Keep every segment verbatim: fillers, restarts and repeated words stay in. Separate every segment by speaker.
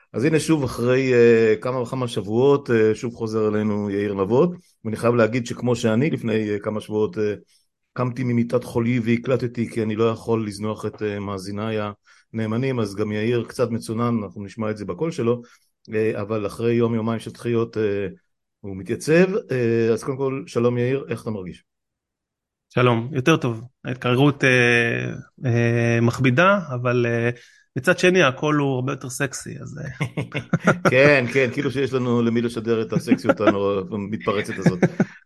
Speaker 1: אז הנה שוב אחרי uh, כמה וכמה שבועות, uh, שוב חוזר אלינו יאיר נבות, ואני חייב להגיד שכמו שאני לפני uh, כמה שבועות uh, קמתי ממיטת חולי והקלטתי, כי אני לא יכול לזנוח את uh, מאזיניי הנאמנים, אז גם יאיר קצת מצונן, אנחנו נשמע את זה בקול שלו, uh, אבל אחרי יום יומיים של דחיות uh, הוא מתייצב. uh, אז קודם כל, שלום יאיר, איך אתה מרגיש?
Speaker 2: שלום, יותר טוב. ההתקררות אה, אה, מכבידה, אבל אה, מצד שני הקול הוא הרבה יותר סקסי, אז אה,
Speaker 1: כן, כן, כאילו שיש לנו למי לשדר את הסקסיות המתפרצת הזאת.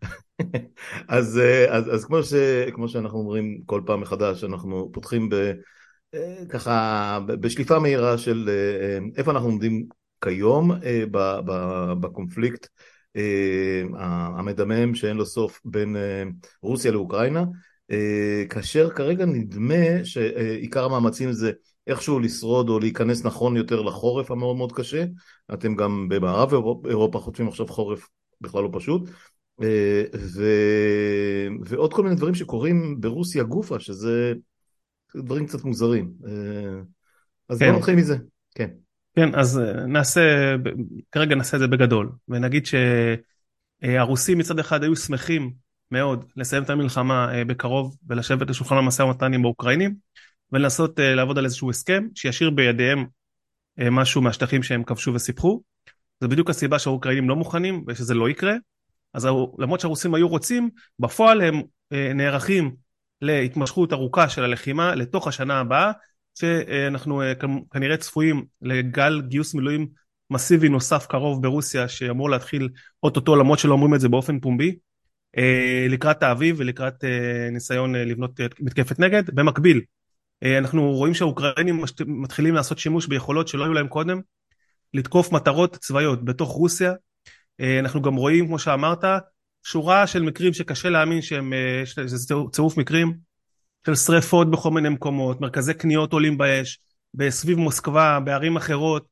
Speaker 1: אז, אה, אז, אז כמו ש, כמו שאנחנו אומרים כל פעם מחדש, אנחנו פותחים ב, אה, ככה, ב- בשליפה מהירה של אה, איפה אנחנו עומדים כיום אה, ב- ב- בקונפליקט אה, המדמם שאין לו סוף בין אה, רוסיה לאוקראינה, אה, כאשר כרגע נדמה שעיקר המאמצים זה איכשהו לשרוד או להיכנס נכון יותר לחורף המאוד מאוד קשה. אתם גם במערב אירופה, אירופה חוטפים עכשיו חורף בכלל לא פשוט. אה, ו... ועוד כל מיני דברים שקורים ברוסיה גופה, שזה דברים קצת מוזרים. אה, אז בואו
Speaker 2: כן,
Speaker 1: נתחיל מזה. כן.
Speaker 2: כן, אז אה, נעשה, ב- כרגע נעשה את זה בגדול, ונגיד שהרוסים מצד אחד היו שמחים מאוד לסיים את המלחמה אה, בקרוב, ולשבת לשולחן המשא ומתן עם האוקראינים, ולנסות אה, לעבוד על איזשהו הסכם, שישאיר בידיהם אה, משהו מהשטחים שהם כבשו וסיפחו. זה בדיוק הסיבה שהאוקראינים לא מוכנים, ושזה לא יקרה. אז למרות שהרוסים היו רוצים, בפועל הם אה, נערכים להתמשכות ארוכה של הלחימה לתוך השנה הבאה, שאנחנו אה, כנראה צפויים לגל גיוס מילואים מסיבי נוסף קרוב ברוסיה, שאמור להתחיל אוטוטו, למרות שלא אומרים את זה באופן פומבי, אה, לקראת האביב ולקראת אה, ניסיון אה, לבנות אה, מתקפת נגד. במקביל, אה, אנחנו רואים שהאוקראינים מתחילים לעשות שימוש ביכולות שלא היו להם קודם, לתקוף מטרות צבאיות בתוך רוסיה. אנחנו גם רואים, כמו שאמרת, שורה של מקרים שקשה להאמין שהם, שזה צירוף מקרים של שריפות בכל מיני מקומות, מרכזי קניות עולים באש, בסביב מוסקבה, בערים אחרות,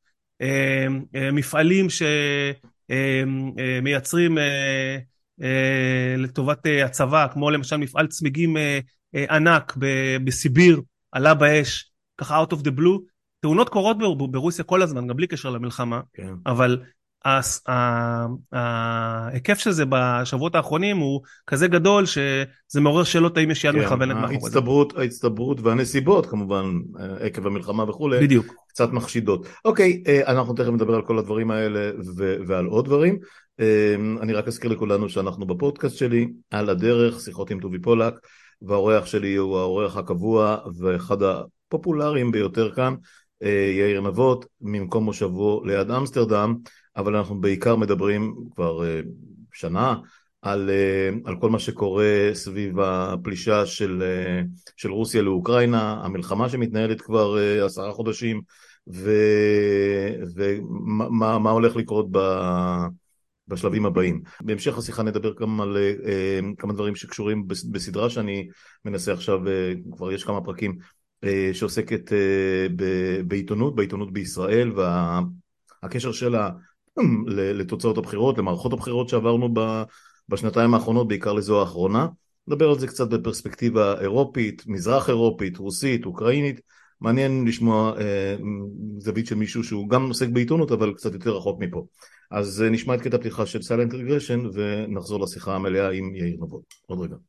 Speaker 2: מפעלים שמייצרים לטובת הצבא, כמו למשל מפעל צמיגים ענק בסיביר, עלה באש, ככה out of the blue. תאונות קורות ברוסיה כל הזמן, גם בלי קשר למלחמה,
Speaker 1: כן.
Speaker 2: אבל הס- ה- ההיקף של זה בשבועות האחרונים הוא כזה גדול שזה מעורר שאלות האם יש יד
Speaker 1: כן,
Speaker 2: מכוונת מאחורי זה.
Speaker 1: ההצטברות, ההצטברות והנסיבות כמובן, אה, עקב המלחמה וכולי,
Speaker 2: בדיוק.
Speaker 1: קצת מחשידות. אוקיי, אה, אנחנו תכף נדבר על כל הדברים האלה ו- ועל עוד דברים. אה, אני רק אזכיר לכולנו שאנחנו בפודקאסט שלי, על הדרך, שיחות עם טובי פולק, והאורח שלי הוא האורח הקבוע ואחד הפופולריים ביותר כאן, אה, יאיר נבות, ממקום מושבו ליד אמסטרדם, אבל אנחנו בעיקר מדברים כבר אה, שנה, על, על כל מה שקורה סביב הפלישה של, של רוסיה לאוקראינה, המלחמה שמתנהלת כבר עשרה חודשים, ו, ומה מה הולך לקרות ב, בשלבים הבאים. בהמשך השיחה נדבר גם על כמה דברים שקשורים בסדרה שאני מנסה עכשיו, כבר יש כמה פרקים, שעוסקת בעיתונות, בעיתונות בישראל, והקשר שלה לתוצאות הבחירות, למערכות הבחירות שעברנו ב... בשנתיים האחרונות, בעיקר לזו האחרונה. נדבר על זה קצת בפרספקטיבה אירופית, מזרח אירופית, רוסית, אוקראינית. מעניין לשמוע אה, זווית של מישהו שהוא גם עוסק בעיתונות, אבל קצת יותר רחוק מפה. אז אה, נשמע את קטע פתיחה של Silent Regression, ונחזור לשיחה המלאה עם יאיר נבות. עוד רגע.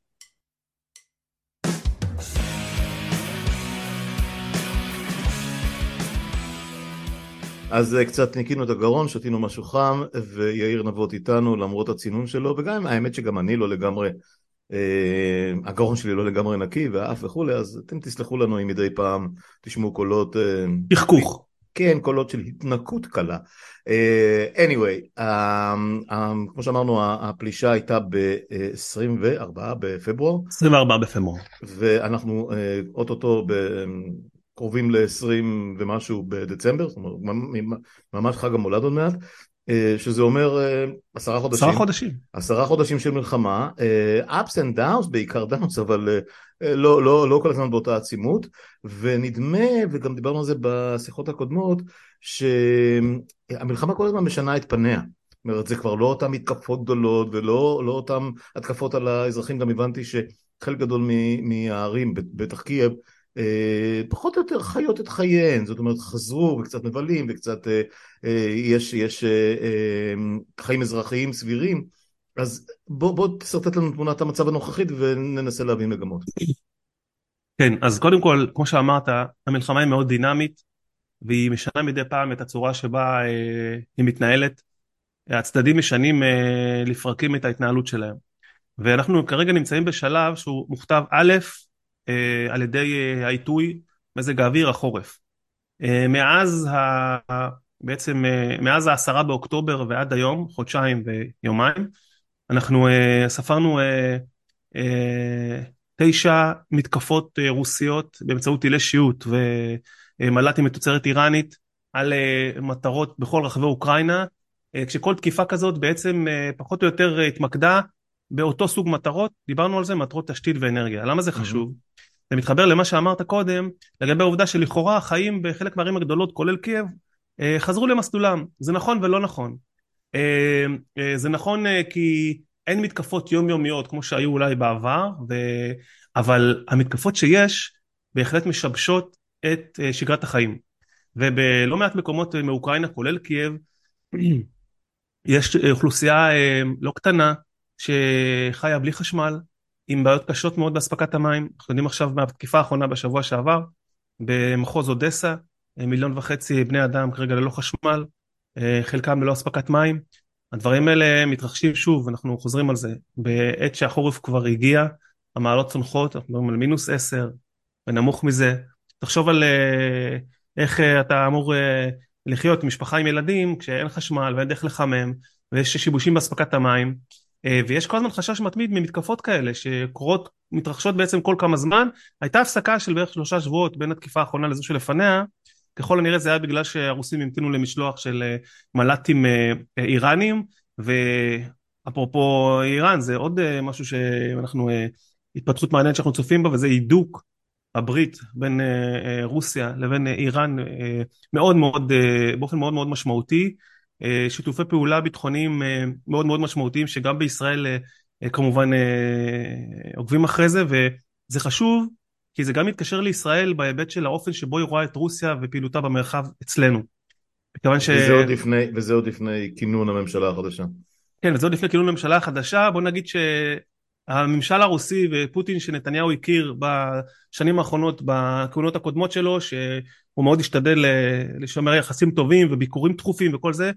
Speaker 1: אז אה, קצת ניקינו את הגרון, שתינו משהו חם, ויאיר נבות איתנו למרות הצינון שלו, וגם האמת שגם אני לא לגמרי, אה, הגרון שלי לא לגמרי נקי והאף וכולי, אז אתם תסלחו לנו אם מדי פעם תשמעו קולות אה, של,
Speaker 2: תחכוך.
Speaker 1: כן, קולות של התנקות קלה. אה, anyway, אה, אה, כמו שאמרנו, הפלישה הייתה ב-עשרים וארבעה בפברואר,
Speaker 2: עשרים וארבעה בפברואר.
Speaker 1: ואנחנו אה, אוטוטו ב... קרובים ל-עשרים ומשהו בדצמבר, זאת אומרת, ממש חג המולד עוד מעט, אה, שזה אומר אה, עשרה
Speaker 2: עשרה
Speaker 1: חודשים,
Speaker 2: חודשים.
Speaker 1: עשרה חודשים של מלחמה, אה, ups and downs, בעיקר downs, אבל אה, לא, לא, לא כל הזמן באותה עצימות, ונדמה, וגם דיברנו על זה בשיחות הקודמות, שהמלחמה כל הזמן משנה את פניה. זאת אומרת, זה כבר לא אותם מתקפות גדולות, ולא לא אותם התקפות על האזרחים. גם הבנתי שחלק גדול מהערים, בטח קייב, פחות או יותר חיות את חייהן, זאת אומרת חזרו וקצת מבלים וקצת יש, יש חיים אזרחיים סבירים, אז בוא, בוא תסרטט לנו תמונת המצב הנוכחית וננסה להבין מגמות.
Speaker 2: כן, אז קודם כל, כמו שאמרת, המלחמה היא מאוד דינמית, והיא משנה מדי פעם את הצורה שבה אה, היא מתנהלת. הצדדים משנים אה, לפרקים את ההתנהלות שלהם. ואנחנו כרגע נמצאים בשלב שהוא מוכתב א', אה, על ידי אה, העיתוי מזג האוויר החורף. אה, מאז ה... בעצם אה, מאז העשרה באוקטובר ועד היום, חודשיים ויומיים, אנחנו אה, ספרנו אה, אה, תשע מתקפות אה, רוסיות באמצעות טילי שיוט ומל"טים מתוצרת איראנית על אה, מטרות בכל רחבי אוקראינה, אה, כשכל תקיפה כזאת בעצם אה, פחות או יותר אה, התמקדה באותו סוג מטרות, דיברנו על זה, מטרות תשתית ואנרגיה. למה זה חשוב? Mm-hmm. זה מתחבר למה שאמרת קודם, לגבי העובדה שלכאורה החיים בחלק מהערים הגדולות, כולל קייב, אה, חזרו למסלולם. זה נכון ולא נכון. אה, אה, זה נכון אה, כי אין מתקפות יומיומיות כמו שהיו אולי בעבר, ו... אבל המתקפות שיש בהחלט משבשות את שגרת החיים. ובלא מעט מקומות מאוקראינה, כולל קייב, יש אוכלוסייה לא קטנה שחיה בלי חשמל, עם בעיות קשות מאוד בהספקת המים. אנחנו יודעים עכשיו מהתקיפה האחרונה בשבוע שעבר, במחוז אודסה, מיליון וחצי בני אדם כרגע ללא חשמל, חלקם ללא הספקת מים. הדברים האלה מתרחשים שוב, אנחנו חוזרים על זה, בעת שהחורף כבר הגיע, המעלות צונחות, אנחנו מדברים על מינוס עשר, ונמוך מזה. תחשוב על איך אתה אמור לחיות משפחה עם ילדים, כשאין חשמל ואין דרך לחמם, ויש שיבושים בהספקת המים, ויש כל הזמן חשש מתמיד ממתקפות כאלה, שקורות, מתרחשות בעצם כל כמה זמן. הייתה הפסקה של בערך שלושה שבועות בין התקיפה האחרונה לזו שלפניה, ככל הנראה זה היה בגלל שהרוסים המתינו למשלוח של מל"טים איראנים, ואפרופו איראן, זה עוד משהו שאנחנו, התפתחות מעניינת שאנחנו צופים בה, וזה הידוק הברית בין רוסיה לבין איראן, מאוד מאוד, באופן מאוד מאוד משמעותי, שיתופי פעולה ביטחוניים מאוד מאוד משמעותיים, שגם בישראל כמובן עוקבים אחרי זה, וזה חשוב, כי זה גם מתקשר לישראל בהיבט של האופן שבו היא רואה את רוסיה ופעילותה במרחב אצלנו. ש...
Speaker 1: וזה, עוד לפני, וזה עוד לפני כינון הממשלה החדשה.
Speaker 2: כן, וזה עוד לפני כינון הממשלה החדשה. בוא נגיד שהממשל הרוסי ופוטין שנתניהו הכיר בשנים האחרונות, בכהונות הקודמות שלו, שהוא מאוד השתדל לשמר יחסים טובים וביקורים תכופים וכל זה,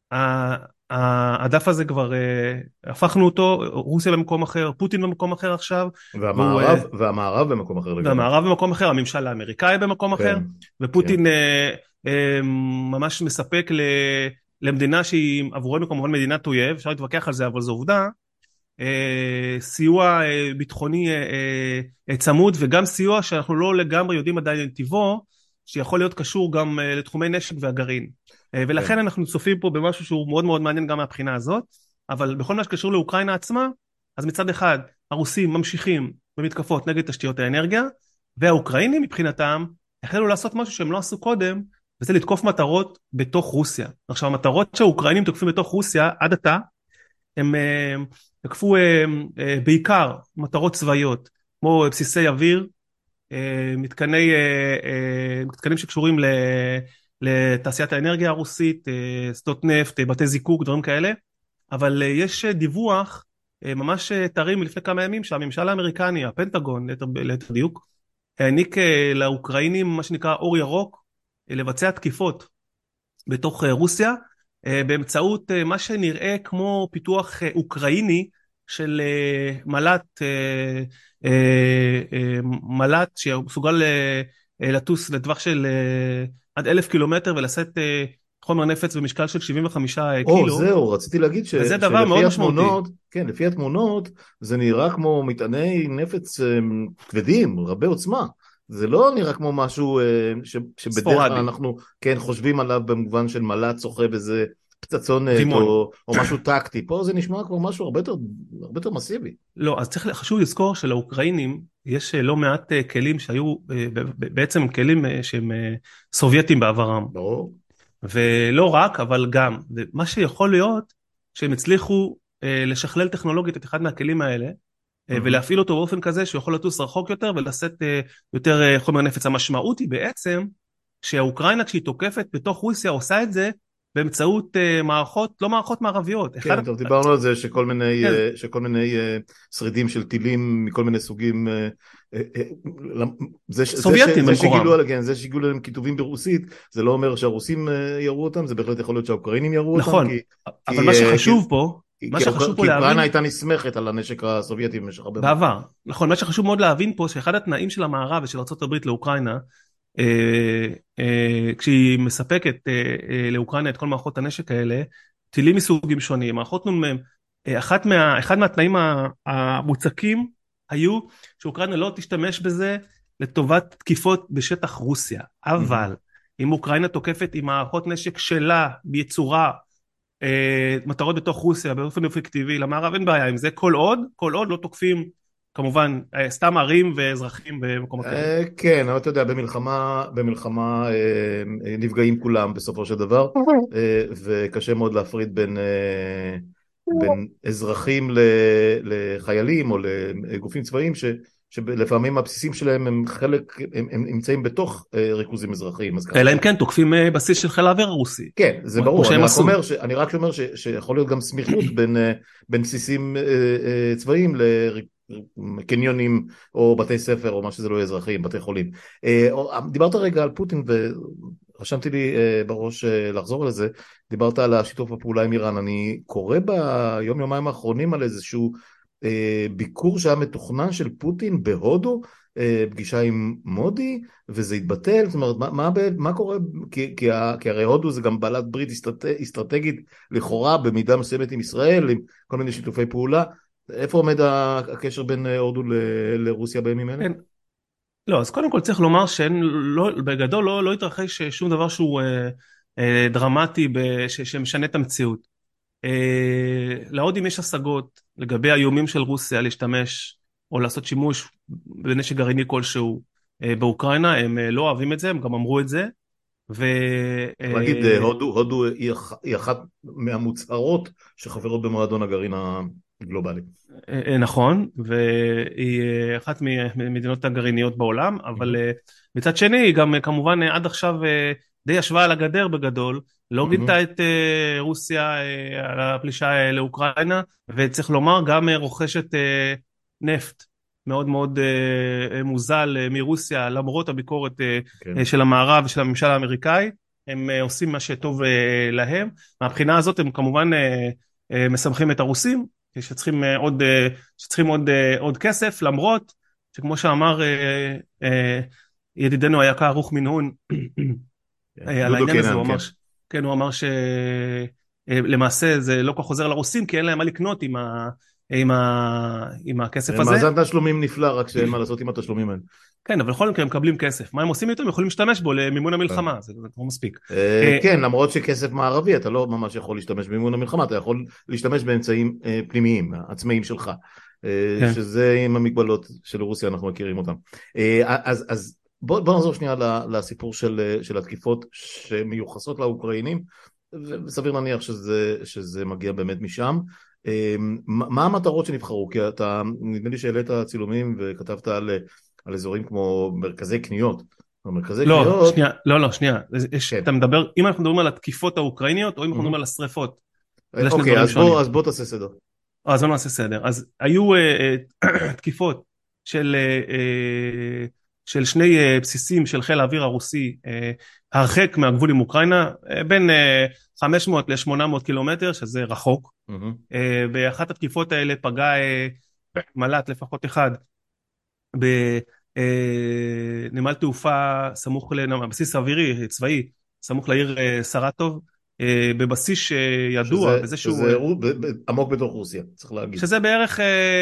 Speaker 2: הדף הזה כבר הפכנו אותו, רוסיה במקום אחר, פוטין במקום אחר עכשיו,
Speaker 1: והמערב, והוא, והמערב במקום אחר לגמרי.
Speaker 2: והמערב במקום אחר, הממשל האמריקאי במקום כן, אחר, ופוטין כן. ממש מספק למדינה שהיא עבורנו כמובן מדינת אויב, אפשר להתווכח על זה אבל זו עובדה, סיוע ביטחוני צמוד, וגם סיוע שאנחנו לא לגמרי יודעים עדיין טיבו, שיכול להיות קשור גם לתחומי נשק והגרעין. ולכן אנחנו צופים פה במשהו שהוא מאוד מאוד מעניין גם מהבחינה הזאת, אבל בכל מה שקשור לאוקראינה עצמה, אז מצד אחד הרוסים ממשיכים במתקפות נגד תשתיות האנרגיה, והאוקראינים מבחינתם החלו לעשות משהו שהם לא עשו קודם, וזה לתקוף מטרות בתוך רוסיה. עכשיו המטרות שהאוקראינים תוקפים בתוך רוסיה עד עתה, הם תקפו בעיקר מטרות צבאיות, כמו בסיסי אוויר, מתקני, מתקנים שקשורים ל... לתעשיית האנרגיה הרוסית, שדות נפט, בתי זיקוק, דברים כאלה, אבל יש דיווח, ממש תארים לפני כמה ימים, שהממשל האמריקני, הפנטגון, ליתר דיוק, העניק לאוקראינים מה שנקרא אור ירוק, לבצע תקיפות בתוך רוסיה, באמצעות מה שנראה כמו פיתוח אוקראיני, של מל"ט, מל"ט שמסוגל לטוס לטווח של עד אלף קילומטר ולשאת חומר נפץ במשקל של שבעים וחמישה קילו.
Speaker 1: או, זהו, רציתי להגיד ש...
Speaker 2: וזה דבר מאוד משמעותי.
Speaker 1: כן, לפי התמונות, זה נראה כמו מטעני נפץ כבדים, רבי עוצמה. זה לא נראה כמו משהו ש... שבדרך כלל אנחנו כן חושבים עליו במובן של מל"ט סוחב איזה פצצון או, או משהו טקטי. פה זה נשמע כמו משהו הרבה יותר, הרבה יותר מסיבי.
Speaker 2: לא, אז צריך, חשוב לזכור שלאוקראינים יש לא מעט כלים שהיו בעצם כלים שהם סובייטים בעברם.
Speaker 1: ברור.
Speaker 2: ולא רק, אבל גם. ומה שיכול להיות שהם הצליחו לשכלל טכנולוגית את אחד מהכלים האלה, ולהפעיל אותו באופן כזה שהוא יכול לטוס רחוק יותר ולשאת יותר חומר נפץ. המשמעות היא בעצם שהאוקראינה כשהיא תוקפת בתוך רוסיה עושה את זה באמצעות מערכות, לא מערכות מערביות.
Speaker 1: כן, טוב, דיברנו על זה שכל מיני, שכל מיני שרידים של טילים מכל מיני סוגים,
Speaker 2: סובייטים במקורם.
Speaker 1: זה שהגיעו להם כיתובים ברוסית, זה לא אומר שהרוסים יראו אותם, זה בהחלט יכול להיות שהאוקראינים יראו אותם.
Speaker 2: נכון, אבל מה שחשוב פה, מה שחשוב פה להבין...
Speaker 1: כי אוקראינה הייתה נסמכת על הנשק הסובייטי במשך הרבה...
Speaker 2: בעבר. נכון, מה שחשוב מאוד להבין פה, שאחד התנאים של המערב ושל ארצות הברית לאוקראינה, כשהיא מספקת לאוקראינה את כל מערכות הנשק האלה, טילים מסוגים שונים, מערכות נ"מ, אחד מהתנאים המוצקים היו שאוקראינה לא תשתמש בזה לטובת תקיפות בשטח רוסיה, אבל אם אוקראינה תוקפת עם מערכות נשק שלה ביצורה, מטרות בתוך רוסיה באופן אפקטיבי, למערב אין בעיה עם זה, כל עוד, כל עוד לא תוקפים כמובן סתם ערים ואזרחים במקומות כאלה.
Speaker 1: כן, אבל אתה יודע, במלחמה, במלחמה נפגעים כולם בסופו של דבר, וקשה מאוד להפריד בין, בין אזרחים לחיילים או לגופים צבאיים ש... שלפעמים הבסיסים שלהם הם חלק, הם, הם נמצאים בתוך ריכוזים אזרחיים.
Speaker 2: אלא אם כן תוקפים בסיס של חיל האוויר הרוסי.
Speaker 1: כן, זה ברור, אני רק אומר, ש, אני רק אומר ש, שיכול להיות גם סמיכות בין, בין בסיסים צבאיים לקניונים או בתי ספר או מה שזה לא אזרחיים, בתי חולים. דיברת רגע על פוטין ורשמתי לי בראש לחזור לזה, דיברת על השיתוף הפעולה עם איראן, אני קורא ביום יומיים האחרונים על איזשהו ביקור שהיה מתוכנן של פוטין בהודו, פגישה עם מודי, וזה התבטל. זאת אומרת, מה, מה, מה קורה? כי, כי, כי הרי הודו זה גם בעלת ברית אסטרטגית לכאורה במידה מסוימת עם ישראל, עם כל מיני שיתופי פעולה. איפה עומד הקשר בין הודו ל, לרוסיה בימים האלה?
Speaker 2: כן. לא, אז קודם כל צריך לומר שבגדול לא, לא התרחש שום דבר שהוא אה, אה, דרמטי בש, שמשנה את המציאות. להודים יש השגות לגבי האיומים של רוסיה להשתמש או לעשות שימוש בנשק גרעיני כלשהו באוקראינה, הם לא אוהבים את זה, הם גם אמרו את זה.
Speaker 1: להגיד, הודו, הודו היא אחת מהמוצהרות שחברות במועדון הגרעין הגלובלי.
Speaker 2: נכון, והיא אחת ממדינות הגרעיניות בעולם, אבל מצד שני היא גם כמובן עד עכשיו די ישבה על הגדר בגדול, לא גינתה את רוסיה על הפלישה לאוקראינה, וצריך לומר גם רוכשת נפט מאוד מאוד מוזל מרוסיה, למרות הביקורת של המערב ושל הממשל האמריקאי, הם עושים מה שטוב להם. מהבחינה הזאת הם כמובן מסמכים את הרוסים, שצריכים עוד, שצריכים עוד, עוד כסף, למרות שכמו שאמר ידידנו היקר רוח מנהון, על העניין הזה, הוא אמר, כן, הוא אמר שלמעשה זה לא כל כך חוזר לרוסים, כי אין להם מה לקנות עם, ה, עם, ה, עם הכסף הזה.
Speaker 1: מאזן תשלומים נפלא, רק שאין מה לעשות עם התשלומים האלה.
Speaker 2: כן, אבל בכל מקרה הם מקבלים כסף. מה הם עושים איתו? הם יכולים להשתמש בו למימון המלחמה, זה כבר מספיק.
Speaker 1: כן, למרות שכסף מערבי, אתה לא ממש יכול להשתמש במימון המלחמה, אתה יכול להשתמש באמצעים פנימיים, עצמאיים שלך, שזה עם המגבלות של רוסיה, אנחנו מכירים אותם. אז, אז, בוא, בוא נחזור שנייה לסיפור של, של התקיפות שמיוחסות לאוקראינים, וסביר להניח שזה, שזה מגיע באמת משם. מה המטרות שנבחרו? כי אתה, נדמה לי שהעלית צילומים וכתבת על, על אזורים כמו מרכזי קניות. מרכזי
Speaker 2: לא,
Speaker 1: קניות...
Speaker 2: שנייה, לא, לא, שנייה. יש, כן. אתה מדבר, אם אנחנו מדברים על התקיפות האוקראיניות, או אם אנחנו מדברים על השריפות.
Speaker 1: אוקיי, אז בוא, אז בוא תעשה סדר.
Speaker 2: אז בוא נעשה סדר. אז היו תקיפות של... של שני בסיסים של חיל האוויר הרוסי, הרחק מהגבול עם אוקראינה, בין חמש מאות ל-שמונה מאות קילומטר, שזה רחוק. Mm-hmm. באחת התקיפות האלה פגע מל"ט לפחות אחד, בנמל תעופה סמוך לבסיס האווירי, צבאי, סמוך לעיר סרטוב, בבסיס שידוע,
Speaker 1: שזה,
Speaker 2: בזה
Speaker 1: שהוא... שזה עמוק בתוך רוסיה, צריך להגיד.
Speaker 2: שזה בערך...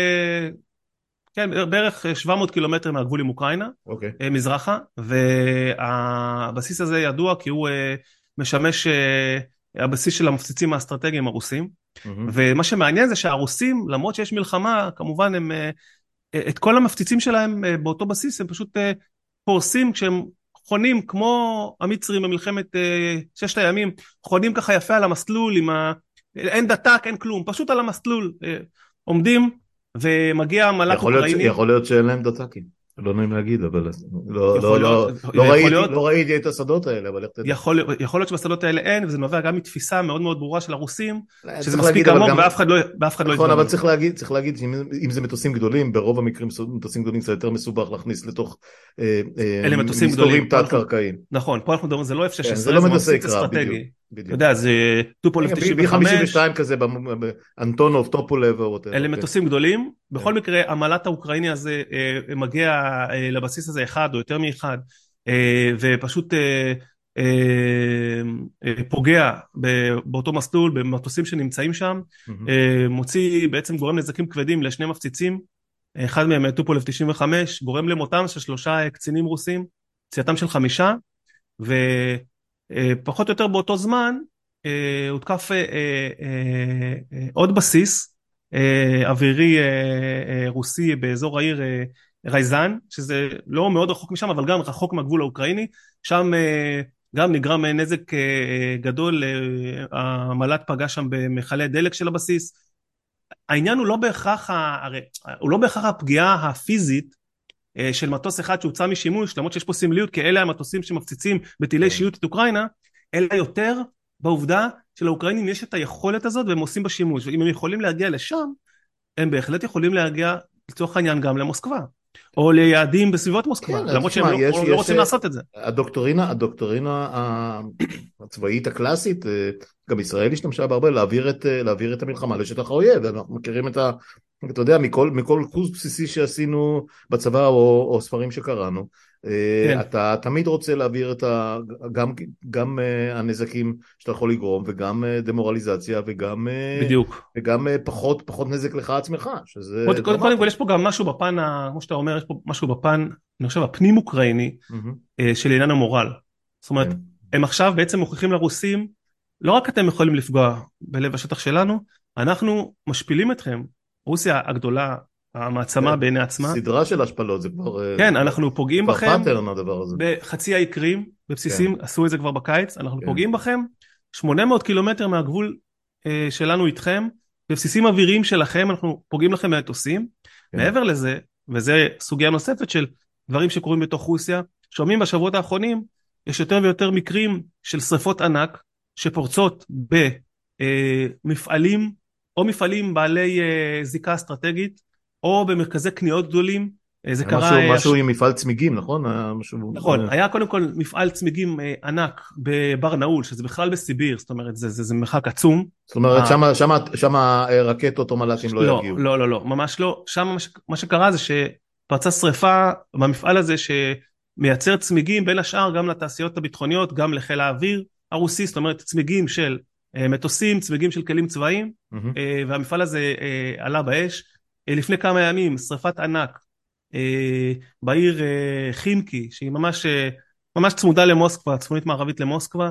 Speaker 2: כן, בערך שבע מאות קילומטר מהגבול עם אוקראינה, okay. מזרחה, והבסיס הזה ידוע כי הוא משמש הבסיס של המפציצים האסטרטגיים הרוסים, mm-hmm. ומה שמעניין זה שהרוסים, למרות שיש מלחמה, כמובן הם, את כל המפציצים שלהם באותו בסיס, הם פשוט פורסים כשהם חונים כמו המצרים במלחמת ששת הימים, חונים ככה יפה על המסלול, עם ה... אין דתק, אין כלום, פשוט על המסלול, עומדים, ומגיע מל"ט
Speaker 1: יכול להיות,
Speaker 2: אוקראיני.
Speaker 1: יכול להיות שאין להם דתקים. לא נעים להגיד, אבל לא, לא,
Speaker 2: יכול להיות,
Speaker 1: לא, לא
Speaker 2: יכול
Speaker 1: ראיתי,
Speaker 2: להיות,
Speaker 1: לא ראיתי את השדות האלה, אבל איך תדע.
Speaker 2: יכול, יכול להיות שבשדות האלה אין, וזה נובע גם מתפיסה מאוד מאוד ברורה של הרוסים, שזה
Speaker 1: צריך
Speaker 2: מספיק
Speaker 1: להגיד, אבל
Speaker 2: עמוק
Speaker 1: גם,
Speaker 2: ואף אחד לא, ואף אחד לא
Speaker 1: נכון,
Speaker 2: יתבלבל.
Speaker 1: אבל צריך להגיד, צריך להגיד שאם זה מטוסים גדולים, ברוב המקרים מטוסים גדולים זה יותר מסובך להכניס לתוך אה, אה,
Speaker 2: אלה מטוסים
Speaker 1: מסתורים
Speaker 2: גדולים. פה אנחנו,
Speaker 1: תת-קרקעיים.
Speaker 2: נכון, פה אנחנו מדברים, זה לא
Speaker 1: כן,
Speaker 2: אף שש עשרה,
Speaker 1: זה לא
Speaker 2: זה
Speaker 1: מטוסי
Speaker 2: מבסיס
Speaker 1: קרב, בדיוק,
Speaker 2: אסטרטגי. אתה
Speaker 1: בדיוק.
Speaker 2: יודע, זה טופולב תשעים
Speaker 1: בי חמישים
Speaker 2: וחמש,
Speaker 1: ושתיים כזה, אנטונוב, טופולב או whatever.
Speaker 2: אלה מטוסים גדולים. בכל
Speaker 1: כן.
Speaker 2: מקרה, המל"ט האוקראיני הזה אה, מגיע אה, לבסיס הזה אחד או יותר מאחד, אה, ופשוט אה, אה, אה, פוגע ב- באותו מסלול, במטוסים שנמצאים שם,
Speaker 1: מהמם.
Speaker 2: אה, מוציא, בעצם גורם נזקים כבדים לשני מפציצים, אחד מהם טופולב תשעים וחמש, גורם למותם של שלושה קצינים רוסים, פציעתם של חמישה, ופחות או יותר באותו זמן אה, הותקף אה, אה, אה, עוד בסיס אה, אווירי אה, אה, רוסי באזור העיר אה, רייזן, שזה לא מאוד רחוק משם, אבל גם רחוק מהגבול האוקראיני. שם אה, גם נגרם נזק אה, אה, גדול, אה, המל"ט פגע שם במכלי דלק של הבסיס. העניין הוא לא בהכרח, ה- הרי, הוא לא בהכרח הפגיעה הפיזית אה, של מטוס אחד שהוצא משימוש, למרות שיש פה סמליות, כי אלה המטוסים שמפציצים בטילי
Speaker 1: כן.
Speaker 2: שיוט את אוקראינה, אלא יותר בעובדה שלאוקראינים יש את היכולת הזאת והם עושים בשימוש, ואם הם יכולים להגיע לשם, הם בהחלט יכולים להגיע לצורך העניין גם למוסקבה, או ליעדים בסביבות מוסקבה,
Speaker 1: כן, אז
Speaker 2: למרות שהם
Speaker 1: תשמע,
Speaker 2: לא,
Speaker 1: יש,
Speaker 2: לא
Speaker 1: יש,
Speaker 2: רוצים לעשות את זה.
Speaker 1: הדוקטרינה, הדוקטרינה הצבאית הקלאסית, גם ישראל השתמשה בהרבה, להעביר את, להעביר את המלחמה לשטח האויב, אנחנו מכירים את ה... אתה יודע, מכל, מכל קורס בסיסי שעשינו בצבא או, או ספרים שקראנו,
Speaker 2: כן.
Speaker 1: אתה תמיד רוצה להעביר את ה, גם, גם הנזקים שאתה יכול לגרום, וגם דמורליזציה, וגם,
Speaker 2: בדיוק.
Speaker 1: וגם פחות, פחות נזק לך עצמך, שזה
Speaker 2: קודם, קודם
Speaker 1: דרמטי.
Speaker 2: כל יש פה גם משהו בפן, ה- כמו שאתה אומר, יש פה משהו בפן, אני חושב, הפנים אוקראיני,
Speaker 1: Mm-hmm.
Speaker 2: אה, של עניין המורל. זאת אומרת,
Speaker 1: כן.
Speaker 2: הם עכשיו בעצם מוכיחים לרוסים, לא רק אתם יכולים לפגוע בלב השטח שלנו, אנחנו משפילים אתכם. רוסיה הגדולה, המעצמה בעיני עצמה,
Speaker 1: סדרה של השפלות, זה כבר...
Speaker 2: כן,
Speaker 1: זה
Speaker 2: אנחנו פוגעים
Speaker 1: כבר
Speaker 2: בכם
Speaker 1: פאטרן הדבר הזה.
Speaker 2: בחצי האי קרים, בבסיסים,
Speaker 1: כן.
Speaker 2: עשו את זה כבר בקיץ, אנחנו
Speaker 1: כן.
Speaker 2: פוגעים בכם, שמונה מאות קילומטר מהגבול אה, שלנו איתכם, בבסיסים אוויריים שלכם, אנחנו פוגעים לכם במטוסים.
Speaker 1: כן.
Speaker 2: מעבר לזה, וזה סוגיה נוספת של דברים שקורים בתוך רוסיה, שומעים בשבועות האחרונים, יש יותר ויותר מקרים של שריפות ענק, שפורצות במפעלים, או מפעלים בעלי אה, זיקה אסטרטגית, או במרכזי קניות גדולים. אה, זה קרה...
Speaker 1: משהו, משהו
Speaker 2: הש...
Speaker 1: עם מפעל צמיגים, נכון? משהו...
Speaker 2: נכון, היה קודם כל מפעל צמיגים אה, ענק בבר נעול, שזה בכלל בסיביר, זאת אומרת, זה, זה, זה מרחק עצום.
Speaker 1: זאת אומרת,
Speaker 2: ה...
Speaker 1: שמה, שמה, שמה רקטות או מל"טים לא,
Speaker 2: לא
Speaker 1: יגיעו.
Speaker 2: לא, לא, לא, ממש לא. שם מה, ש... מה שקרה זה שפרצה שריפה במפעל הזה, שמייצר צמיגים בין השאר גם לתעשיות הביטחוניות, גם לחיל האוויר הרוסי, זאת אומרת, צמיגים של אה, מטוסים, צמיגים של כלים צבאיים,
Speaker 1: Mm-hmm.
Speaker 2: אה, והמפעל הזה אה, עלה באש. אה, לפני כמה ימים, שריפת ענק, בעיר חינקי, שהיא ממש, ממש צמודה למוסקבה, צפונית מערבית למוסקבה,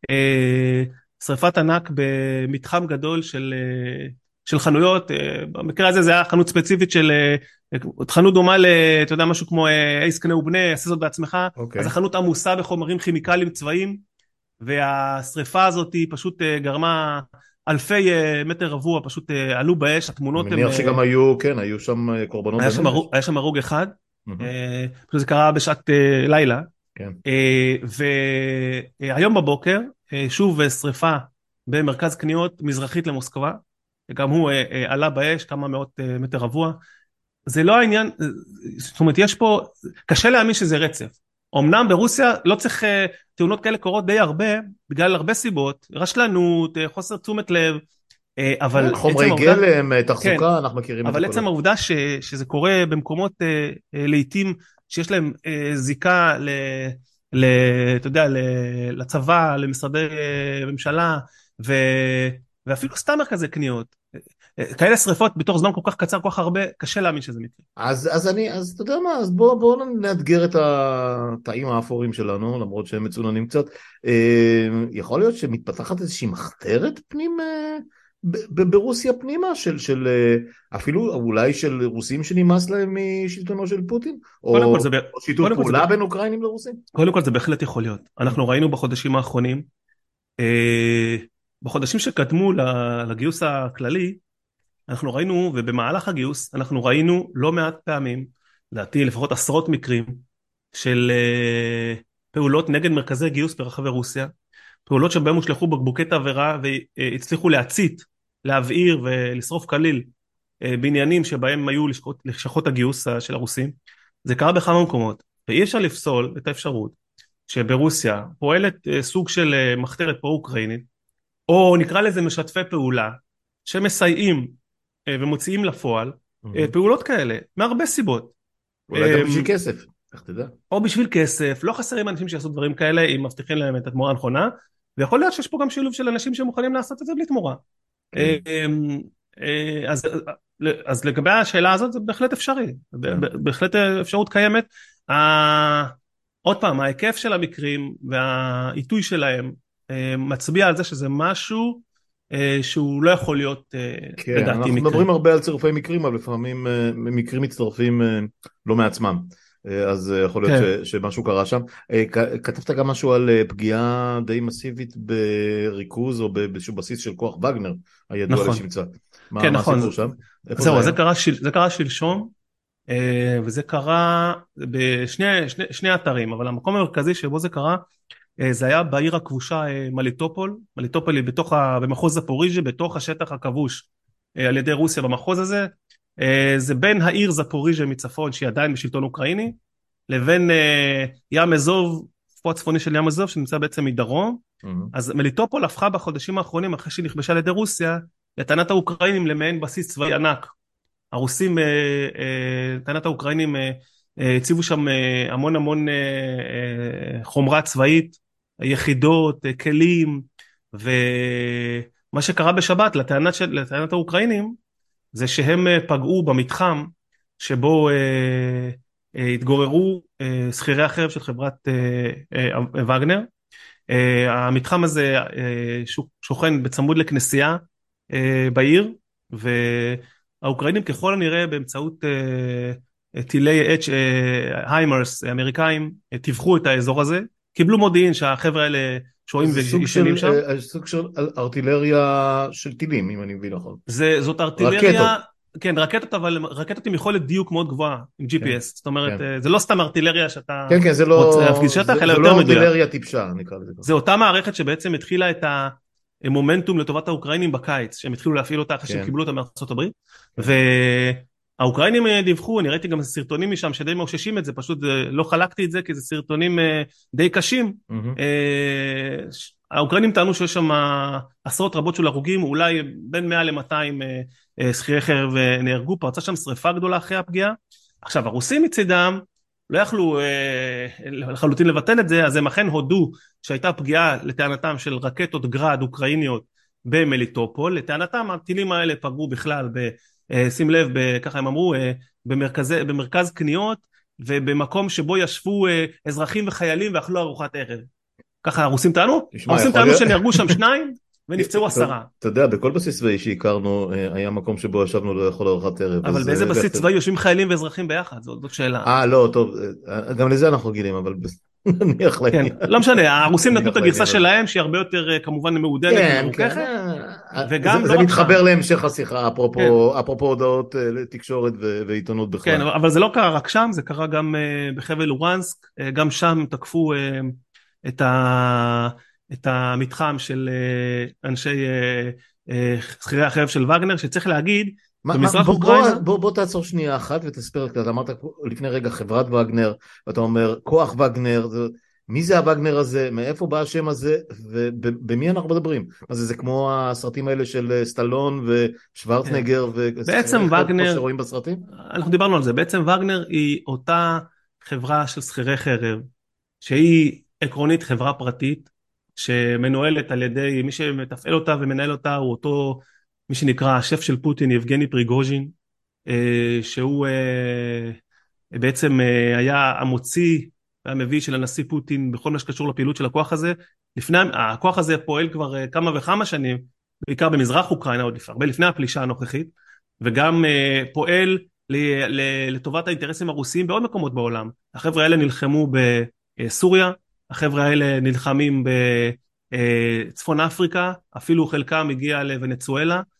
Speaker 2: שריפת ענק במתחם גדול של, של חנויות. במקרה הזה זה היה חנות ספציפית של, חנות דומה ל, אתה יודע, משהו כמו אייס קנה ובנה, עשה זאת בעצמך,
Speaker 1: Okay.
Speaker 2: אז החנות עמוסה בחומרים כימיקליים צבאיים, והשריפה הזאת היא פשוט גרמה אלפי מטר רבוע, פשוט עלו באש, התמונות הן...
Speaker 1: אני מניח שגם היו, כן, היו שם קורבנות.
Speaker 2: היה שם, הרוג, היה שם הרוג אחד,
Speaker 1: Mm-hmm.
Speaker 2: זה קרה בשעת לילה,
Speaker 1: כן.
Speaker 2: והיום בבוקר, שוב שריפה במרכז קניות מזרחית למוסקבה, גם הוא עלה באש כמה מאות מטר רבוע. זה לא העניין, זאת אומרת, יש פה, קשה להאמין שזה רצף. אמנם ברוסיה לא צריך, תאונות כאלה קורות די הרבה, בגלל הרבה סיבות, רשלנות, חוסר תשומת לב, אבל
Speaker 1: חומרי גלם, תחזוקה, אנחנו מכירים את זה.
Speaker 2: אבל עצם העובדה שזה קורה במקומות לעתים שיש להם זיקה, אתה יודע, לצבא, למשרדי ממשלה, ואפילו סתם מרכזי קניות, כאלה שריפות בתוך זמן כל כך קצר, כל כך הרבה, קשה להאמין שזה מקרה.
Speaker 1: אז, אז אני, אז אתה יודע מה, אז בואו בוא נאתגר את התאים האפורים שלנו, למרות שהם מצוננים קצת. יכול להיות שמתפתחת איזושהי מחתרת פנים, ברוסיה פנימה, של, של, אפילו אולי של רוסים שנמאס להם משלטונו של פוטין? או,
Speaker 2: זה,
Speaker 1: או שיתוף פעולה
Speaker 2: זה,
Speaker 1: בין אוקראינים לרוסים?
Speaker 2: קודם כל זה בהחלט יכול להיות. אנחנו ראינו בחודשים האחרונים, בחודשים שקדמו לגיוס הכללי, אנחנו ראינו, ובמהלך הגיוס, אנחנו ראינו לא מעט פעמים, לדעתי לפחות עשרות מקרים, של uh, פעולות נגד מרכזי גיוס ברחבי רוסיה, פעולות שבהם הושלחו בקבוקי תבערה והצליחו להצית, להבעיר ולשרוף כליל uh, בעניינים שבהם היו לשכות, לשכות הגיוס uh, של הרוסים. זה קרה בכמה מקומות, ואי אפשר לפסול את האפשרות שברוסיה פועלת uh, סוג של uh, מחתרת פרו-אוקראינית, או נקרא לזה משתפי פעולה, שמסייעים uh, ומוציאים לפועל uh, פעולות כאלה, מהרבה סיבות.
Speaker 1: אולי גם
Speaker 2: um,
Speaker 1: בשביל כסף, איך תדע?
Speaker 2: או בשביל כסף, לא חסרים אנשים שיעשו דברים כאלה אם מבטיחים להם את התמורה הנכונה, ויכול להיות שיש פה גם שילוב של אנשים שמוכנים לעשות את זה בלי תמורה.
Speaker 1: כן.
Speaker 2: אז, אז לגבי השאלה הזאת זה בהחלט אפשרי,
Speaker 1: כן.
Speaker 2: בהחלט אפשרות קיימת. עוד פעם, ההיקף של המקרים והעיתוי שלהם מצביע על זה שזה משהו שהוא לא יכול להיות
Speaker 1: כן,
Speaker 2: לדעתי
Speaker 1: אנחנו
Speaker 2: מקרים.
Speaker 1: מדברים הרבה על צירופי מקרים, אבל לפעמים מקרים מצטרפים לא מעצמם. אז יכול להיות
Speaker 2: כן.
Speaker 1: ש, שמשהו קרה שם. כתבת גם משהו על פגיעה די מסיבית בריכוז או באיזשהו בסיס של כוח וגנר, הידוע
Speaker 2: נכון.
Speaker 1: לשמצה. מה,
Speaker 2: כן,
Speaker 1: מה
Speaker 2: נכון.
Speaker 1: הסיפור שם?
Speaker 2: זהו,
Speaker 1: זה,
Speaker 2: זה קרה, של, זה קרה שלשום, וזה קרה בשני שני, שני אתרים, אבל המקום המרכזי שבו זה קרה, זה היה בעיר הכבושה מליטופול. מליטופול היא בתוך ה, במחוז זפוריז'ה, בתוך השטח הכבוש על ידי רוסיה במחוז הזה. זה בין העיר זפוריז'ה מצפון, שהיא עדיין בשלטון אוקראיני, לבין ים אזוב, פה הצפוני של ים אזוב, שנמצא בעצם מדרום. Mm-hmm. אז מליטופול הפכה בחודשים האחרונים, אחרי שהיא נכבשה על ידי רוסיה, לטענת האוקראינים למעין בסיס צבאי ענק. הרוסים, טענת האוקראינים, הציבו שם המון המון חומרה צבאית, יחידות, כלים, ומה שקרה בשבת לטענת, של, לטענת האוקראינים, זה שהם פגעו במתחם שבו התגוררו שכירי החרב של חברת וגנר. המתחם הזה שוכן בצמוד לכנסייה בעיר, והאוקראינים ככל הנראה באמצעות טילי אץ' היימרס אמריקאים טיווחו את האזור הזה, קיבלו מודיעין שהחבר'ה האלה שוהים וישנים שם.
Speaker 1: זה סוג של ארטילריה של טילים, אם אני מבין נכון.
Speaker 2: זאת ארטילריה, כן, רקטות, אבל רקטות עם יכולת דיוק מאוד גבוהה, עם ג'י פי אס, זאת אומרת, זה לא סתם ארטילריה שאתה רוצה להפגיש שטח, אלא יותר מדויק.
Speaker 1: זה לא ארטילריה טיפשה, נקרא לזה.
Speaker 2: זה אותה מערכת שבעצם התחילה את המומנטום לטובת האוקראינים בקיץ, שהם התחילו להפעיל אותה אחרי שהם קיבלו אותה מארצות הברית, והאוקראינים דיווחו, אני ראיתי גם סרטונים משם שדי מאוששים את זה, פשוט לא חלקתי את זה, כי זה סרטונים די קשים. האוקראינים טענו שיש שם עשרות רבות של הרוגים, אולי בין מאה למאתיים שכירי חרב נהרגו, פרצה שם שריפה גדולה אחרי הפגיעה. עכשיו, הרוסים מצידם לא יכלו לחלוטין לבטל את זה, אז הם אכן הודו שהייתה פגיעה לטענתם של רקטות גראד אוקראיניות במליטופול. לטענתם הטילים האלה פגעו בכלל, שים לב, ככה הם אמרו, במרכז, במרכז קניות ובמקום שבו ישבו אזרחים וחיילים ואכלו ארוחת ערב. ככה הרוסים טענו? הרוסים טענו שנהרגו שם שניים ונפצעו עשרה.
Speaker 1: אתה יודע, בכל בסיס צבאי שהכרנו היה מקום שבו ישבנו לאכול ארוחת ערב.
Speaker 2: אבל באיזה בסיס צבאי יושבים חיילים ואזרחים ביחד? זאת שאלה.
Speaker 1: אה, לא, טוב, גם לזה אנחנו גילים, אבל נניח לעניין.
Speaker 2: לא משנה, הרוסים נתנו את הגרסה שלהם שהיא הרבה יותר כמובן מעודנת ומרוככת.
Speaker 1: זה מתחבר להמשך השיחה, אפרופו הודעות לתקשורת ועיתונות בכלל.
Speaker 2: כן, אבל זה לא קרה רק שם, זה קרה גם בחבל לורנסק, גם שם תקפו את ה... את המתחם של אנשי שכירי החרב של וגנר, שצריך להגיד, במזרח אוקראינה...
Speaker 1: בוא, בוא תעצור שנייה אחת ותספר, אתה אמרת לפני רגע חברת וגנר, ואתה אומר כוח וגנר, מי זה הווגנר הזה, מאיפה בא השם הזה, ובמי אנחנו מדברים? אז זה כמו הסרטים האלה של סטלון ושוורצנגר,
Speaker 2: בעצם וגנר,
Speaker 1: שרואים בסרטים?
Speaker 2: אנחנו דיברנו על זה, בעצם וגנר היא אותה חברה של שכירי חרב, שהיא עקרונית חברה פרטית, שמנוהלת על ידי, מי שמתפעל אותה ומנהל אותה הוא אותו, מי שנקרא השף של פוטין, יבגני פריגוז'ין, שהוא בעצם היה המוציא והמביא של הנשיא פוטין בכל מה שקשור לפעילות של הכוח הזה. לפני, הכוח הזה פועל כבר כמה וכמה שנים, בעיקר במזרח אוקראינה, עוד הרבה לפני הפלישה הנוכחית, וגם פועל לטובת האינטרסים הרוסיים בעוד מקומות בעולם. החבר'ה האלה נלחמו בסוריה, החבר'ה האלה נלחמים בצפון אפריקה, אפילו חלקם הגיע לוונצואלה,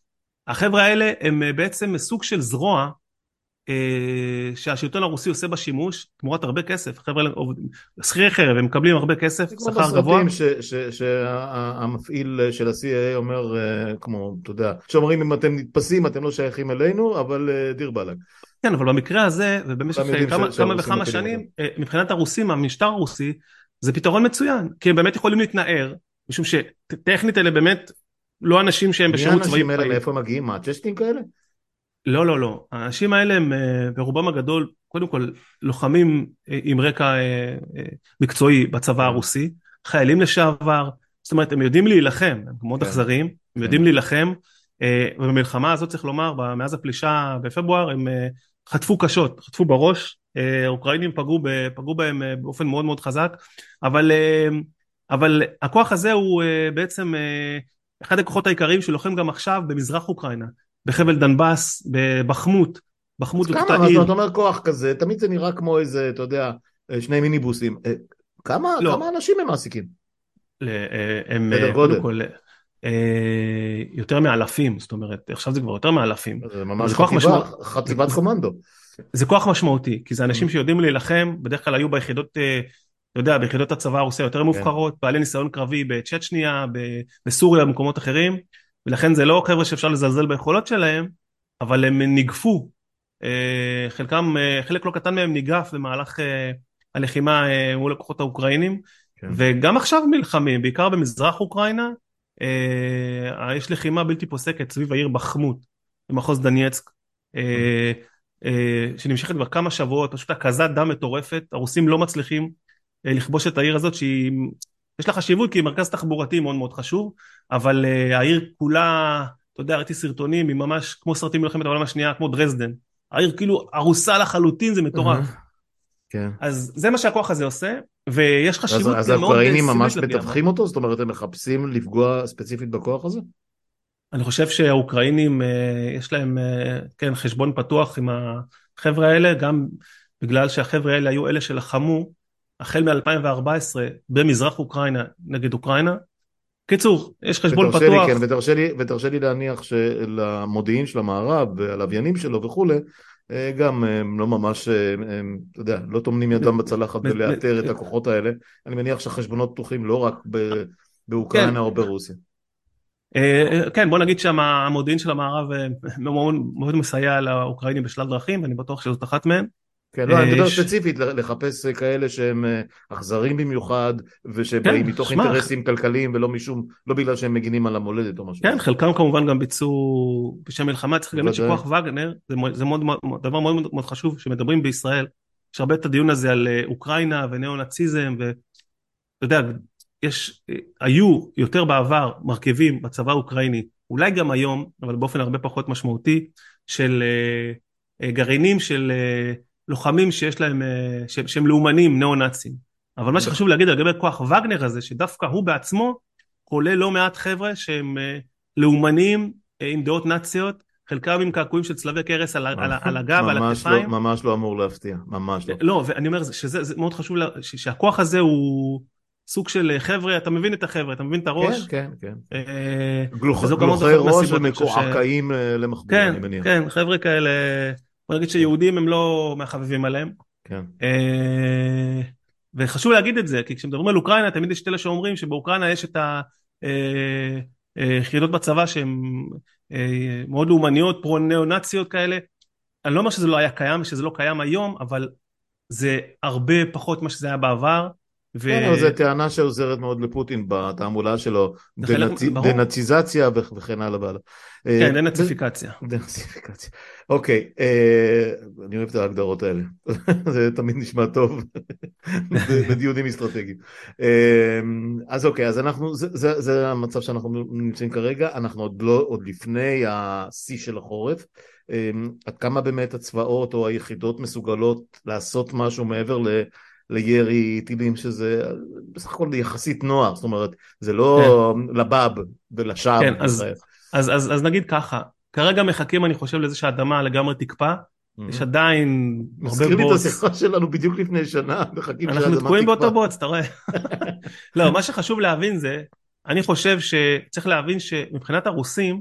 Speaker 2: החבר'ה האלה הם בעצם סוג של זרוע, שהשלטון הרוסי עושה בשימוש, תמורת הרבה כסף, החבר'ה האלה שכירי חרב, הם מקבלים הרבה כסף, שכר גבוה.
Speaker 1: כמו בסרטים שהמפעיל של ה-סי איי איי אומר, כמו, אתה יודע, שאומרים אם אתם נתפסים, אתם לא שייכים אלינו, אבל דיר בלק.
Speaker 2: כן, אבל במקרה הזה, ובמשך כמה, כמה וכמה שנים, מבחינת הרוסים, המשטר הרוסי, זה פתרון מצוין, כי הם באמת יכולים להתנער, משום שטכנית אלה באמת לא אנשים שהם בשירות צבאי.
Speaker 1: מי האנשים האלה, מאיפה מגיעים? מה, צ'סטים כאלה?
Speaker 2: לא, לא, לא. האנשים האלה הם ברובם הגדול, קודם כל, לוחמים עם רקע מקצועי בצבא הרוסי, חיילים לשעבר, זאת אומרת, הם יודעים להילחם, הם מאוד אכזריים, הם יודעים להילחם, ובמלחמה הזאת צריך לומר, מאז הפלישה בפברואר, הם חטפו קשות, חטפו בראש, האוקראינים פגעו, פגעו בהם באופן מאוד מאוד חזק, אבל, אבל הכוח הזה הוא בעצם אחד הכוחות העיקריים שלוחם גם עכשיו במזרח אוקראינה, בחבל דנבאס, בבחמות, בחמות זאת
Speaker 1: אותה עיר. כמה, אתה אומר כוח כזה, תמיד זה נראה כמו איזה, אתה יודע, שני מיניבוסים, כמה, לא. כמה אנשים הם מעסיקים?
Speaker 2: הם, קודם כל, יותר מאלפים, זאת אומרת, עכשיו זה כבר יותר מאלפים.
Speaker 1: זה ממש חטיבה, משמע... חטיבת קומנדו.
Speaker 2: זה כוח משמעותי, כי זה אנשים שיודעים להילחם, בדרך כלל היו ביחידות, אתה יודע, ביחידות הצבא הרוסי יותר מובחרות, בעלי ניסיון קרבי בצ'צ'ניה, בסוריה, במקומות אחרים, ולכן זה לא חבר'ה שאפשר לזלזל ביכולות שלהם, אבל הם ניגפו, חלקם, חלק לא קטן מהם ניגף במהלך הלחימה מול הכוחות האוקראינים, וגם עכשיו מלחמים, בעיקר במזרח אוקראינה, יש לחימה בלתי פוסקת סביב העיר בחמות, במחוז דנייצק, שנמשכת כבר כמה שבועות, פשוט הקזת דם מטורפת, הרוסים לא מצליחים לכבוש את העיר הזאת, שהיא, יש לה חשיבות כי היא מרכז תחבורתי מאוד מאוד חשוב, אבל העיר כולה, אתה יודע, ראיתי סרטונים, היא ממש כמו סרטים מלחמת העולם השנייה, כמו דרזדן, העיר כאילו הרוסה לחלוטין, זה מטורף.
Speaker 1: כן.
Speaker 2: אז זה מה שהכוח הזה עושה, ויש חשיבות מאוד...
Speaker 1: אז האוקראינים ממש מטווחים אותו? זאת אומרת, הם מחפשים לפגוע ספציפית בכוח הזה?
Speaker 2: אני חושב שהאוקראינים, יש להם, כן, חשבון פתוח עם החבר'ה האלה, גם בגלל שהחבר'ה האלה היו אלה שלחמו, החל מ-אלפיים וארבע עשרה במזרח אוקראינה נגד אוקראינה. קיצור, יש חשבון פתוח.
Speaker 1: לי, כן, ותרשה לי, ותרשה לי להניח שלמודיעין של המערב, והלוויינים שלו וכו', גם הם לא ממש, הם, אתה יודע, לא תומנים ידם בצלחת ולאתר את הכוחות האלה. אני מניח שהחשבונות פתוחים לא רק באוקראינה או ברוסיה.
Speaker 2: כן, בוא נגיד שהמודיעין של המערב מאוד מסייע לאוקראינים בשלל דרכים, ואני בטוח שזאת אחת מהן.
Speaker 1: כן, לא, אני מדבר ספציפית לחפש כאלה שהם אכזרים במיוחד, ושבאים מתוך אינטרסים כלכליים, ולא משום, לא בגלל שהם מגינים על המולדת או משהו.
Speaker 2: כן, חלקם כמובן גם ביצעו בשם מלחמה, צריך להגיד שכוח וגנר, זה דבר מאוד מאוד חשוב, שמדברים בישראל, יש הרבה את הדיון הזה על אוקראינה ונאו-נאציזם, ואתה יודע, יש, היו יותר בעבר מרכיבים בצבא האוקראיני, אולי גם היום, אבל באופן הרבה פחות משמעותי, של גרעינים של לוחמים שיש להם, שהם לאומנים, נאו-נאצים. אבל מה שחשוב להגיד לגבי כוח וגנר הזה, שדווקא הוא בעצמו, כולל לא מעט חבר'ה שהם לאומנים עם דעות נאציות, חלקם עם קעקועים של צלבי קרס על, על, על הגב, על הכתפיים.
Speaker 1: לא, ממש לא אמור להפתיע, ממש לא.
Speaker 2: לא, ואני אומר שזה זה מאוד חשוב, שהכוח הזה הוא סוג של חבר'ה, אתה מבין את החבר'ה, אתה מבין את הראש.
Speaker 1: כן, כן, כן.
Speaker 2: גלוחי
Speaker 1: ראש ומקועקעים למחבוא, אני מניח.
Speaker 2: כן, כן, חבר'ה כאלה, בוא נגיד שיהודים הם לא מהחבבים עליהם.
Speaker 1: כן.
Speaker 2: וחשוב להגיד את זה, כי כשמדברים על אוקראינה, תמיד יש אלה שאומרים שבאוקראינה יש את היחידות בצבא שהן מאוד לאומניות, פרו-נאו-נאציות כאלה. אני לא אומר שזה לא היה קיים, שזה לא קיים היום, אבל זה הרבה פחות מה שזה היה בעבר.
Speaker 1: כן, אבל זו טענה שעוזרת מאוד לפוטין בתעמולה שלו, דנאציזציה וכן הלאה והלאה.
Speaker 2: כן, דנאציפיקציה.
Speaker 1: דנאציפיקציה. אוקיי, אני אוהב את ההגדרות האלה, זה תמיד נשמע טוב בדיונים אסטרטגיים. אז אוקיי, אז אנחנו, זה המצב שאנחנו נמצאים כרגע, אנחנו עוד לא, עוד לפני השיא של החורף, עד כמה באמת הצבאות או היחידות מסוגלות לעשות משהו מעבר ל... לירי טילים שזה בסך הכל יחסית נוח, זאת אומרת, זה לא לבב ולשב.
Speaker 2: כן, אז, אז, אז, אז נגיד ככה, כרגע מחכים אני חושב לזה שהאדמה לגמרי תקפה, יש עדיין הרבה בוץ.
Speaker 1: מזכיר לי את השיחה שלנו בדיוק לפני שנה, מחכים שהאדמה תקפה.
Speaker 2: אנחנו תקועים באותו בוץ, אתה רואה. לא, מה שחשוב להבין זה, אני חושב שצריך להבין שמבחינת הרוסים,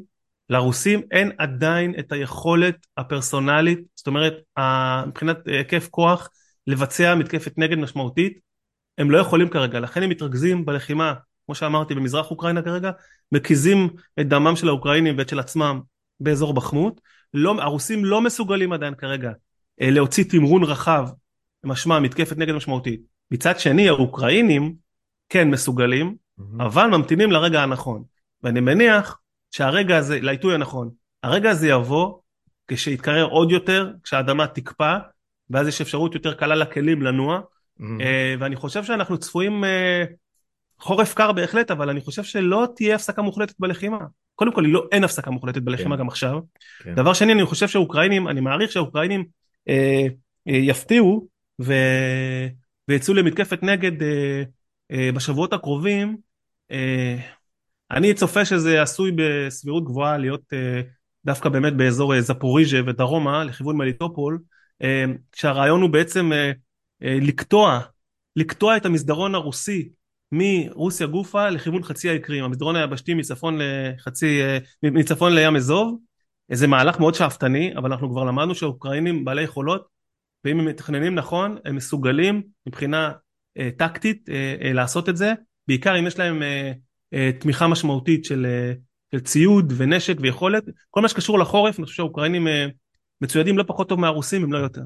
Speaker 2: לרוסים אין עדיין את היכולת הפרסונלית, זאת אומרת, מבחינת היקף כוח, לבצע מתקפת נגד משמעותית, הם לא יכולים כרגע, לכן הם מתרכזים בלחימה, כמו שאמרתי, במזרח אוקראינה כרגע, מקיזים את דמם של האוקראינים ואת של עצמם באזור בחמות, לא, הרוסים לא מסוגלים עדיין כרגע להוציא תמרון רחב, משמע מתקפת נגד משמעותית. מצד שני, האוקראינים כן מסוגלים, mm-hmm. אבל ממתינים לרגע הנכון. ואני מניח שהרגע הזה, לעיתוי הנכון, הרגע הזה יבוא כשיתקרר עוד יותר, כשהאדמה תקפא, ואז יש אפשרות יותר קלה לכלים לנוע, mm-hmm. ואני חושב שאנחנו צפויים חורף קר בהחלט, אבל אני חושב שלא תהיה הפסקה מוחלטת בלחימה. קודם כל, לא, אין הפסקה מוחלטת בלחימה כן. גם עכשיו. כן. דבר שני, אני חושב שהאוקראינים, אני מעריך שהאוקראינים אה, אה, יפתיעו, ו... ויצאו למתקפת נגד אה, אה, בשבועות הקרובים. אה, אני צופה שזה עשוי בסבירות גבוהה להיות אה, דווקא באמת באזור אה, זפוריז'ה ודרומה, לכיוון מליטופול, אה, כשהרעיון הוא בעצם אה, אה, לקטוע, לקטוע את המסדרון הרוסי, מרוסיה גופה לכיוון חצי האי קרים, המסדרון היבשתי מצפון לחצי, מצפון לים אזוב, איזה מהלך מאוד שאפתני, אבל אנחנו כבר למדנו שהאוקראינים בעלי יכולות, ואם הם מתכננים נכון, הם מסוגלים מבחינה אה, טקטית אה, אה, לעשות את זה, בעיקר אם יש להם אה, אה, תמיכה משמעותית של, אה, של ציוד ונשק ויכולת, כל מה שקשור לחורף, אני חושב שהאוקראינים אה, מצוידים לא פחות טוב מהרוסים, אם לא יותר.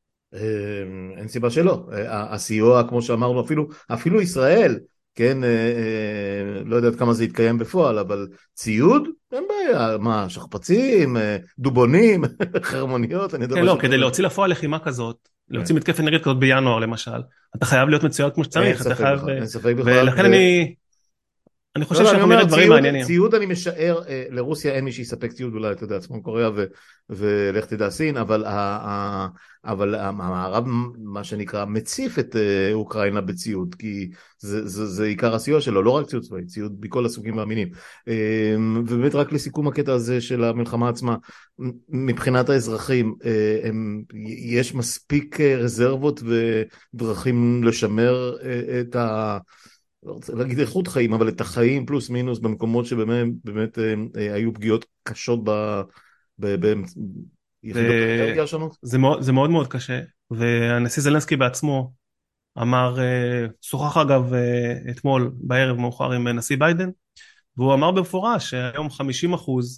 Speaker 1: אין סיבה שלא, הסיוע כמו שאמרנו, אפילו, אפילו ישראל, כן, לא יודעת כמה זה יתקיים בפועל, אבל ציוד, אין בעיה, מה, שכפצים, דובונים, חרמוניות, אני יודע.
Speaker 2: כן, לא, כדי להוציא לפועל לחימה כזאת, להוציא מתקפת נגד כזאת בינואר למשל, אתה חייב להיות מצויד כמו שצריך, אתה חייב, ולכן אני... אני חושב שאנחנו נראה דברים מעניינים.
Speaker 1: ציוד אני משער, לרוסיה אין מי שיספק ציוד, אולי אתה יודע, צפון קוריאה ולך תדע סין, אבל המערב, מה שנקרא, מציף את אוקראינה בציוד, כי זה עיקר הסיוע שלו, לא רק ציוד צבאי, ציוד בכל הסוגים והמינים. ובאמת רק לסיכום הקטע הזה של המלחמה עצמה, מבחינת האזרחים, יש מספיק רזרבות ודרכים לשמר את ה... לא רוצה להגיד איכות חיים, אבל את החיים פלוס מינוס במקומות שבאמת באמת, אה, היו פגיעות קשות ב... ב... ב...
Speaker 2: ו... זה, מאוד, זה מאוד מאוד קשה, והנשיא זלנסקי בעצמו אמר, אה, שוחח אגב אה, אתמול בערב מאוחר עם נשיא ביידן, והוא אמר במפורש שהיום חמישים אחוז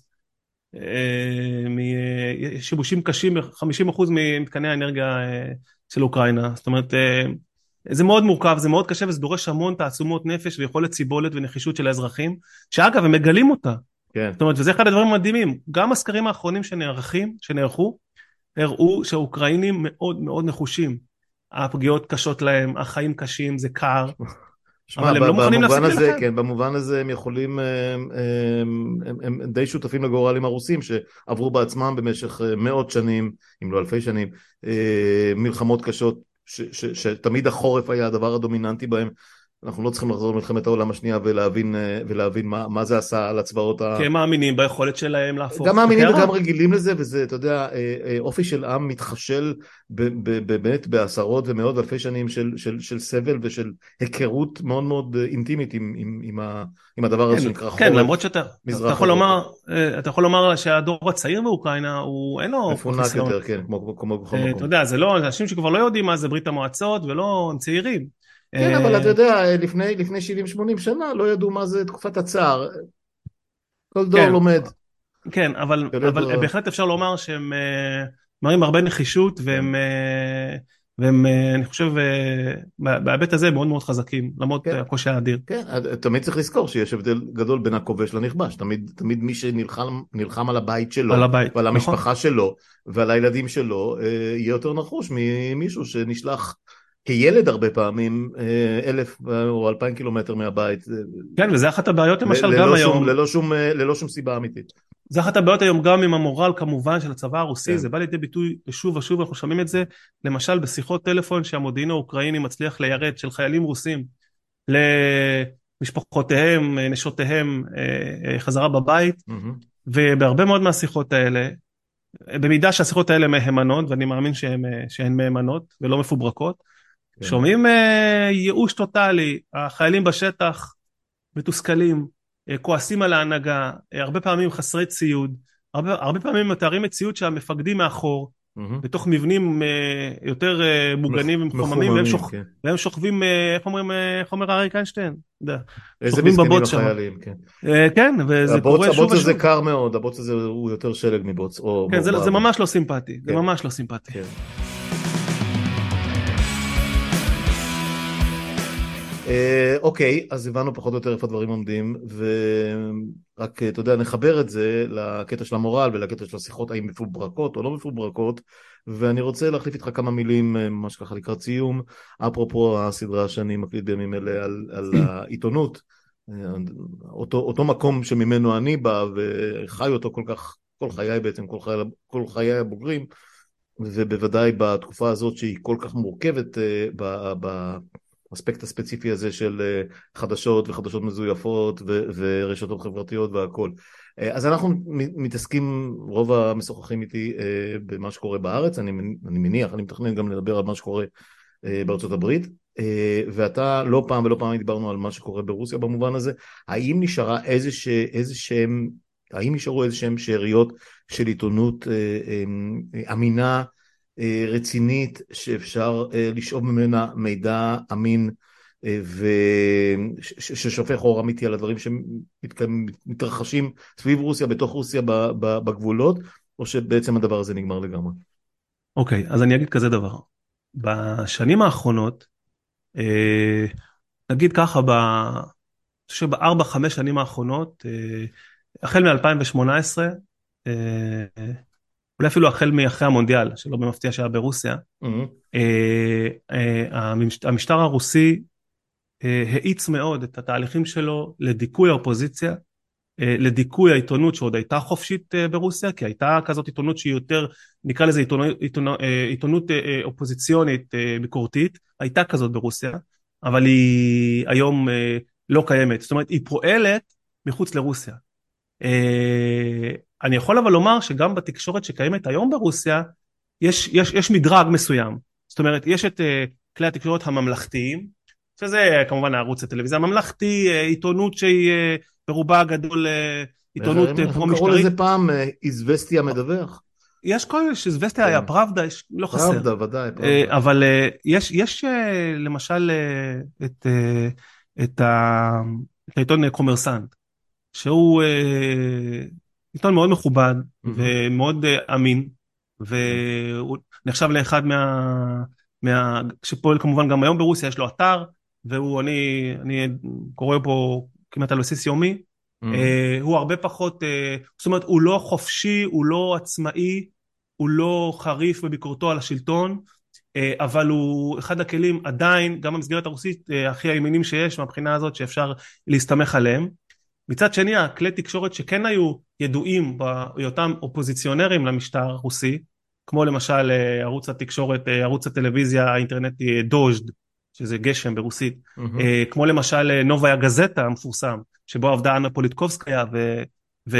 Speaker 2: אה, משיבושים קשים, חמישים אחוז ממתקני האנרגיה אה, של אוקראינה, זאת אומרת... אה, זה מאוד מורכב, זה מאוד קשה, וזה דורש המון תעצומות נפש ויכולת ציבולת ונחישות של האזרחים, שאגב, הם מגלים אותה. כן. זאת אומרת, וזה אחד הדברים מדהימים. גם הסקרים האחרונים שנערכים, שנערכו, הראו שהאוקראינים מאוד מאוד נחושים. הפגיעות קשות להם, החיים קשים, זה קר.
Speaker 1: שמה, אבל הם לא מוכנים להפסיק ללחם. כן, במובן הזה הם יכולים, הם, הם, הם, הם די שותפים לגורלים הרוסים, שעברו בעצמם במשך מאות שנים, אם לא אלפי שנים, מלחמות קשות, ש, ש, שתמיד החורף היה הדבר הדומיננטי בהם. אנחנו לא צריכים לחזור למלחמת העולם השנייה ולהבין, ולהבין מה, מה זה עשה על הצבאות.
Speaker 2: כי הם מאמינים ביכולת שלהם להפוך.
Speaker 1: גם מאמינים וגם רגילים לזה, וזה, אתה יודע, אופי של עם מתחשל באמת בעשרות ומאות אלפי שנים של, של, של סבל ושל היכרות מאוד מאוד אינטימית עם, עם, עם, ה, עם הדבר הזה שנקרא חורף.
Speaker 2: כן, למרות שאתה אתה יכול לומר, אתה יכול לומר שהדור הצעיר באוקראינה, הוא אין לו...
Speaker 1: מפונק יותר, כן, כמו, כמו בכל מקום.
Speaker 2: אתה יודע, זה לא, אנשים שכבר לא יודעים מה זה ברית המועצות, ולא צעירים.
Speaker 1: כן, אבל אתה יודע, לפני, לפני שבעים שמונים שנה לא ידעו מה זה תקופת הצער. כל דור לומד.
Speaker 2: כן, אבל, אבל בהחלט אפשר לומר שהם מראים הרבה נחישות, והם, והם, אני חושב, בהיבט הזה מאוד מאוד חזקים, למרות הקושי האדיר.
Speaker 1: כן, תמיד צריך לזכור שיש הבדל גדול בין הכובש לנכבש. תמיד, תמיד מי שנלחם, נלחם על הבית שלו,
Speaker 2: על הבית,
Speaker 1: ועל המשפחה שלו, ועל הילדים שלו, יהיה יותר נחוש ממישהו שנשלח כילד הרבה פעמים, אלף או אלפיים קילומטר מהבית.
Speaker 2: כן, וזה אחת הבעיות למשל גם היום.
Speaker 1: ללא שום, ללא שום סיבה אמיתית.
Speaker 2: זה אחת הבעיות היום גם עם המורל כמובן של הצבא הרוסי, זה בא לידי ביטוי שוב ושוב, אנחנו שומעים את זה, למשל בשיחות טלפון שהמודיעין האוקראיני מצליח ליירט של חיילים רוסים, למשפחותיהם, נשותיהם, חזרה בבית, ובהרבה מאוד מהשיחות האלה, במידה שהשיחות האלה מהימנות, ואני מאמין שהן מהימנות ולא מפוברקות, שומעים ייאוש טוטלי, החיילים בשטח מתוסכלים, כועסים על ההנהגה, הרבה פעמים חסרי ציוד, הרבה, הרבה פעמים מתארים מציאות שהמפקדים מאחור, בתוך מבנים יותר מוגנים ומחוממים, והם, שוכ...
Speaker 1: כן.
Speaker 2: והם שוכבים, איך אומרים, איך אומר אריק איינשטיין?
Speaker 1: איזה מסכנים החיילים, כן.
Speaker 2: כן, וזה
Speaker 1: הבוץ,
Speaker 2: קורה שוב ושוב.
Speaker 1: הבוץ הזה קר מאוד, הבוץ הזה הוא יותר שלג מבוץ. או
Speaker 2: כן, זה, זה ממש לא סימפטי, זה
Speaker 1: כן.
Speaker 2: ממש לא סימפטי.
Speaker 1: כן. אוקיי, אז הבנו פחות או יותר איפה הדברים עומדים, ורק, אתה יודע, נחבר את זה לקטע של המורל ולקטע של השיחות, האם מפוברקות או לא מפוברקות, ואני רוצה להחליף איתך כמה מילים, ממש ככה לקראת סיום, אפרופו הסדרה שאני מקליט בימים אלה על, על העיתונות, אותו, אותו מקום שממנו אני בא, וחי אותו כל כך, כל חיי בעצם, כל חיי, כל חיי הבוגרים, ובוודאי בתקופה הזאת שהיא כל כך מורכבת ב... ב האספקט הספציפי הזה של חדשות וחדשות מזויפות ו- ורשתות חברתיות והכל. אז אנחנו מתעסקים, רוב המשוחחים איתי, במה שקורה בארץ, אני, אני מניח, אני מתכנן גם לדבר על מה שקורה בארצות הברית, ואתה לא פעם ולא פעם דיברנו על מה שקורה ברוסיה במובן הזה. האם נשארה איזה ש... איזה שהם, האם נשארו איזה שהם שאריות של עיתונות אמינה, רצינית, שאפשר לשאוב ממנה מידע אמין וששופך אור אמיתי על הדברים שמתרחשים סביב רוסיה, בתוך רוסיה, בגבולות, או שבעצם הדבר הזה נגמר לגמרי?
Speaker 2: אוקיי, אז אני אגיד כזה דבר. בשנים האחרונות, נגיד ככה, בארבע, חמש שנים האחרונות, החל מ-אלפיים ושמונה עשרה, אולי אפילו החל מאחרי המונדיאל, שלא במפתיע שהיה ברוסיה, mm-hmm. המשטר הרוסי האיץ מאוד את התהליכים שלו לדיכוי האופוזיציה, לדיכוי העיתונות שעוד הייתה חופשית ברוסיה, כי הייתה כזאת עיתונות שהיא יותר, נקרא לזה עיתונות, עיתונות, עיתונות אופוזיציונית ביקורתית, הייתה כזאת ברוסיה, אבל היא היום לא קיימת, זאת אומרת היא פועלת מחוץ לרוסיה. אני יכול אבל לומר שגם בתקשורת שקיימת היום ברוסיה, יש, יש, יש מדרג מסוים. זאת אומרת, יש את uh, כלי התקשורת הממלכתיים, שזה כמובן הערוץ הטלוויזיה הממלכתי, uh, עיתונות שהיא uh, ברובה הגדול, uh, עיתונות פרו-משטרית.
Speaker 1: אנחנו קראו לזה פעם איזווסטיה מדווח.
Speaker 2: יש כל איזווסטיה, היה פראבדה, יש, לא חסר.
Speaker 1: פראבדה, ודאי. פראבדה.
Speaker 2: Uh, אבל uh, יש, יש uh, למשל uh, את, uh, את, ה, את העיתון קומרסנט, שהוא... Uh, עיתון מאוד מכובד mm-hmm. ומאוד uh, אמין, והוא נחשב לאחד מה, מה... שפועל כמובן גם היום ברוסיה, יש לו אתר, והוא, אני, אני קורא פה כמעט על בסיס יומי, mm-hmm. uh, הוא הרבה פחות, uh, זאת אומרת, הוא לא חופשי, הוא לא עצמאי, הוא לא חריף בביקורתו על השלטון, uh, אבל הוא אחד הכלים עדיין, גם במסגרת הרוסית, uh, הכי הימינים שיש, מהבחינה הזאת שאפשר להסתמך עליהם. מצד שני, הכלי תקשורת שכן היו ידועים בהיותם אופוזיציונרים למשטר הרוסי, כמו למשל ערוץ התקשורת, ערוץ הטלוויזיה האינטרנטי דוז'ד, שזה גשם ברוסית, mm-hmm. כמו למשל נוביה גזטה המפורסם, שבו עבדה אנה פוליטקובסקיה ו... ו...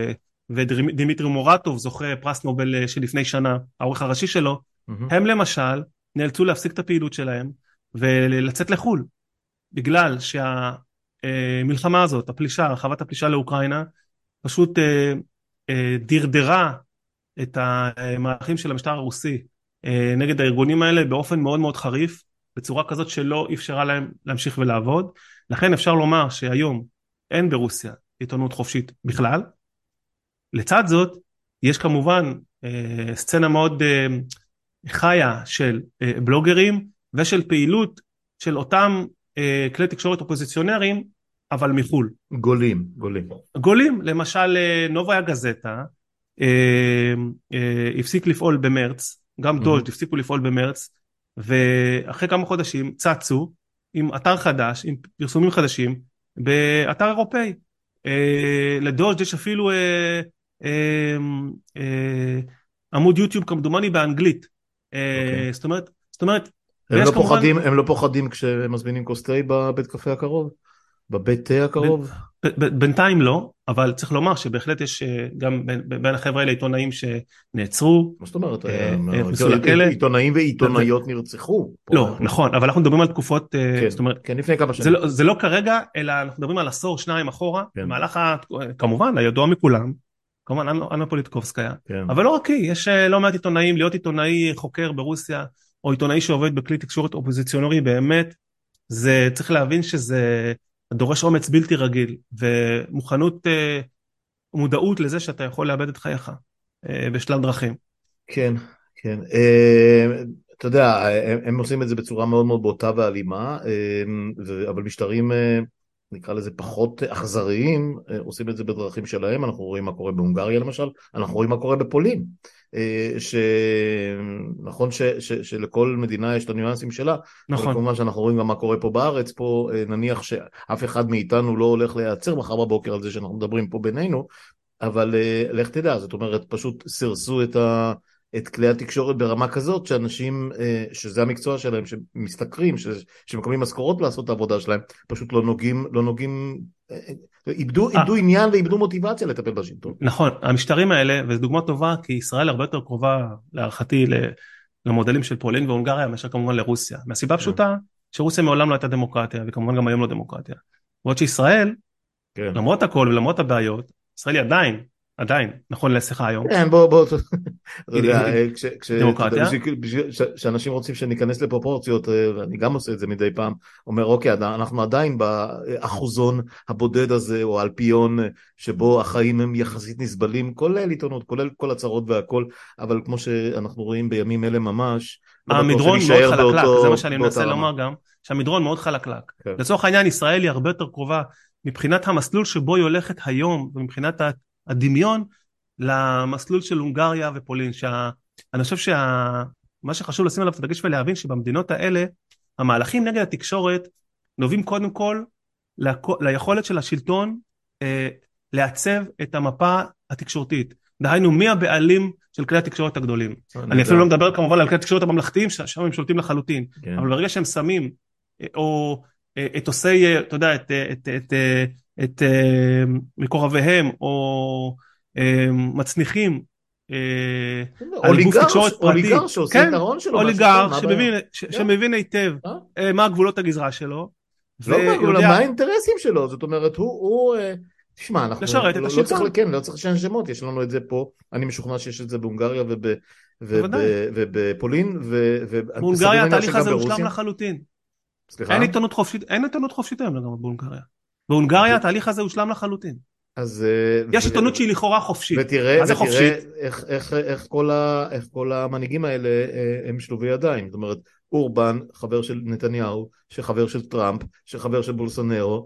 Speaker 2: ודימיטרי מורטוב, זוכה פרס נובל שלפני שנה, העורך הראשי שלו, mm-hmm. הם למשל נאלצו להפסיק את הפעילות שלהם ולצאת לחול, בגלל שה... מלחמה הזאת, הפלישה, הרחבת הפלישה לאוקראינה, פשוט אה, אה, דרדרה את המהלכים של המשטר הרוסי אה, נגד הארגונים האלה באופן מאוד מאוד חריף, בצורה כזאת שלא אפשרה להם להמשיך ולעבוד. לכן אפשר לומר שהיום אין ברוסיה עיתונות חופשית בכלל. לצד זאת, יש כמובן אה, סצנה מאוד אה, חיה של אה, בלוגרים ושל פעילות של אותם כלי תקשורת אופוזיציונרים, אבל מחול.
Speaker 1: גולים, גולים.
Speaker 2: גולים, למשל נוביה גזטה, הפסיק לפעול במרץ, גם דוז'ד הפסיקו לפעול במרץ, ואחרי כמה חודשים צצו עם אתר חדש, עם פרסומים חדשים, באתר אירופאי. לדוז'ד יש אפילו עמוד יוטיוב כמדומני באנגלית. זאת אומרת, זאת אומרת,
Speaker 1: הם לא, פוחדים, הם לא פוחדים כשהם מזמינים כוס תה בבית קפה הקרוב? בבית תה הקרוב?
Speaker 2: בינתיים לא, אבל צריך לומר שבהחלט יש גם בין החבר'ה האלה עיתונאים שנעצרו,
Speaker 1: מה זאת אומרת?
Speaker 2: נכנסו לכלא.
Speaker 1: עיתונאים ועיתונאיות נרצחו.
Speaker 2: לא, נכון, אבל אנחנו מדברים על תקופות,
Speaker 1: זאת אומרת, כן, לפני כמה שנים.
Speaker 2: זה לא כרגע, אלא אנחנו מדברים על עשור, שניים אחורה, במהלך, כמובן, הידוע מכולם, כמובן, אנה פוליטקובסקיה, אבל לא רק היא, יש לא מעט עיתונאים, להיות עיתונאי חוקר ברוסיה, או עיתונאי שעובד בכלי תקשורת אופוזיציונרי, באמת, זה צריך להבין שזה דורש אומץ בלתי רגיל, ומוכנות, מודעות לזה שאתה יכול לאבד את חייך, בשלל דרכים.
Speaker 1: כן, כן. אתה יודע, הם עושים את זה בצורה מאוד מאוד בוטה ואלימה, אבל משטרים, נקרא לזה פחות אכזריים, עושים את זה בדרכים שלהם. אנחנו רואים מה קורה בהונגריה למשל, אנחנו רואים מה קורה בפולין, שנכון ש, ש, שלכל מדינה יש את הניואנסים שלה, נכון. כמובן שאנחנו רואים גם מה קורה פה בארץ, פה נניח שאף אחד מאיתנו לא הולך להיעצר מחר בבוקר על זה שאנחנו מדברים פה בינינו, אבל לך תדע, זאת אומרת, פשוט סרסו את ה... את כלי התקשורת ברמה כזאת, שאנשים, שזה המקצוע שלהם, שמסתכרים, שמקבלים משכורות לעשות את העבודה שלהם, פשוט לא נוגעים, לא נוגעים, איבדו, איבדו עניין ואיבדו מוטיבציה לטפל בשלטון.
Speaker 2: נכון, המשטרים האלה, וזו דוגמה טובה, כי ישראל הרבה יותר קרובה, להערכתי, למודלים של פולין והונגריה, מאשר כמובן לרוסיה. מהסיבה פשוטה, שרוסיה מעולם לא הייתה דמוקרטיה, וכמובן גם היום לא דמוקרטיה. ועוד שישראל, למרות הכל ולמרות הבעיות, ישראל היא עדיין, עדיין, נכון לשיחה היום.
Speaker 1: כן, בוא, בוא, אתה יודע, כשאנשים רוצים שניכנס לפרופורציות, ואני גם עושה את זה מדי פעם, אומר, אוקיי, אנחנו עדיין באחוזון הבודד הזה, או אלפיון, שבו החיים הם יחסית נסבלים, כולל עיתונות, כולל כל הצרות והכל, אבל כמו שאנחנו רואים בימים אלה ממש,
Speaker 2: המדרון מאוד חלקלק, זה מה שאני מנסה לומר גם, שהמדרון מאוד חלקלק. לצורך העניין, ישראל היא הרבה יותר קרובה, מבחינת המסלול שבו היא הולכת היום, ומבחינת הדמיון למסלול של הונגריה ופולין, שאני חושב שמה שחשוב לשים עליו את הדגש ולהבין שבמדינות האלה, המהלכים נגד התקשורת נובעים קודם כל ליכולת של השלטון אה, לעצב את המפה התקשורתית. דהיינו, מי הבעלים של כלי התקשורת הגדולים. אני אפילו לא מדבר כמובן על כלי התקשורת הממלכתיים, שם הם שולטים לחלוטין, אבל ברגע שהם שמים, או את עושי, אתה יודע, את, את, את, את מקורביהם, או מצניחים,
Speaker 1: אוליגר שעושה את ההון שלו,
Speaker 2: אוליגר שמבין היטב מה הגבולות הגזרה שלו,
Speaker 1: מה האינטרסים שלו, זאת אומרת, הוא, תשמע, אנחנו לא צריך לשנות שמות, יש לנו את זה פה, אני משוכנע שיש את זה בהונגריה ובפולין,
Speaker 2: בהונגריה התהליך הזה הושלם לחלוטין. אין עיתונות חופשית, אין עיתונות חופשית היום לגמרי בהונגריה. בהונגריה התהליך הזה הושלם לחלוטין. יש עיתונות שהיא לכאורה חופשית.
Speaker 1: ותראה איך כל המנהיגים האלה הם שלובי ידיים. זאת אומרת, אורבן, חבר של נתניהו, שחבר של טראמפ, שחבר של בולסונרו,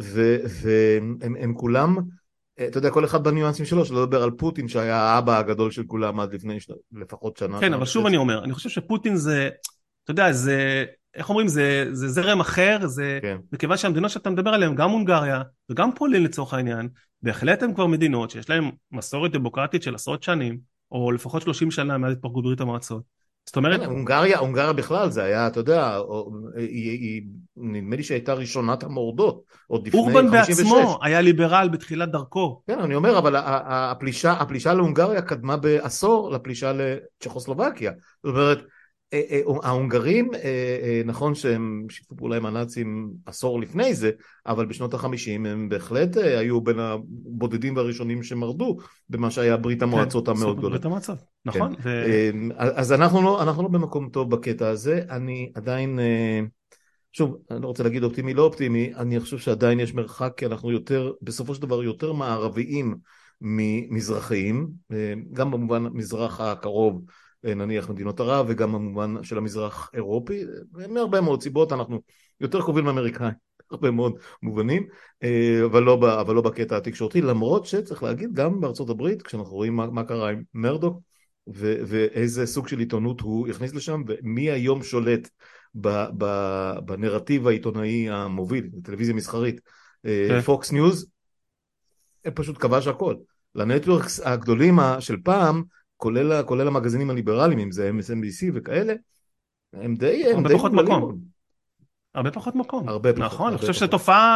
Speaker 1: והם כולם, אתה יודע, כל אחד בניואנסים שלו, שלא לדבר על פוטין, שהיה האבא הגדול של כולם עד לפני לפחות שנה.
Speaker 2: כן, אבל שוב אני אומר, אני חושב שפוטין זה, אתה יודע, זה... איך אומרים, זה, זה זרם אחר, זה, כן. מכיוון שהמדינות שאתה מדבר עליהן, גם הונגריה וגם פולין לצורך העניין, בהחלט הן כבר מדינות שיש להן מסורת דמוקרטית של עשרות שנים, או לפחות שלושים שנה מאז התפרקות ברית המועצות. זאת אומרת...
Speaker 1: כן, הונגריה, הונגריה בכלל, זה היה, אתה יודע, היא, היא, נדמה לי שהייתה ראשונת המורדות, עוד לפני חמישים ושש.
Speaker 2: אורבן בעצמו היה ליברל בתחילת דרכו.
Speaker 1: כן, אני אומר, אבל הפלישה, הפלישה להונגריה קדמה בעשור לפלישה לצ'כוסלובקיה. זאת אומרת, ההונגרים, נכון שהם שיתפו פעולה עם הנאצים עשור לפני זה, אבל בשנות החמישים הם בהחלט היו בין הבודדים והראשונים שמרדו במה שהיה ברית המועצות המאוד גדולה.
Speaker 2: ברית המועצות, נכון.
Speaker 1: אז אנחנו לא במקום טוב בקטע הזה, אני עדיין, שוב, אני לא רוצה להגיד אופטימי לא אופטימי, אני חושב שעדיין יש מרחק, כי אנחנו יותר, בסופו של דבר יותר מערביים ממזרחיים, גם במובן מזרח הקרוב, נניח מדינות ערב, וגם במובן של המזרח אירופי, מהרבה מאוד סיבות, אנחנו יותר קרובים לאמריקאים, הרבה מאוד מובנים, אבל לא, אבל לא בקטע התקשורתי, למרות שצריך להגיד, גם בארצות הברית, כשאנחנו רואים מה, מה קרה עם מרדוק, ו, ואיזה סוג של עיתונות הוא הכניס לשם, ומי היום שולט ב, ב, בנרטיב העיתונאי המוביל, בטלוויזיה מסחרית, פוקס ניוז, פשוט כבש הכל. לנטוורקס הגדולים של פעם, כולל, כולל המגזינים הליברליים, אם זה אם אס אם בי סי וכאלה, הם די, הם
Speaker 2: הרבה
Speaker 1: די
Speaker 2: פחות מקום. הרבה פחות מקום.
Speaker 1: הרבה פחות.
Speaker 2: נכון, אני חושב שזו תופעה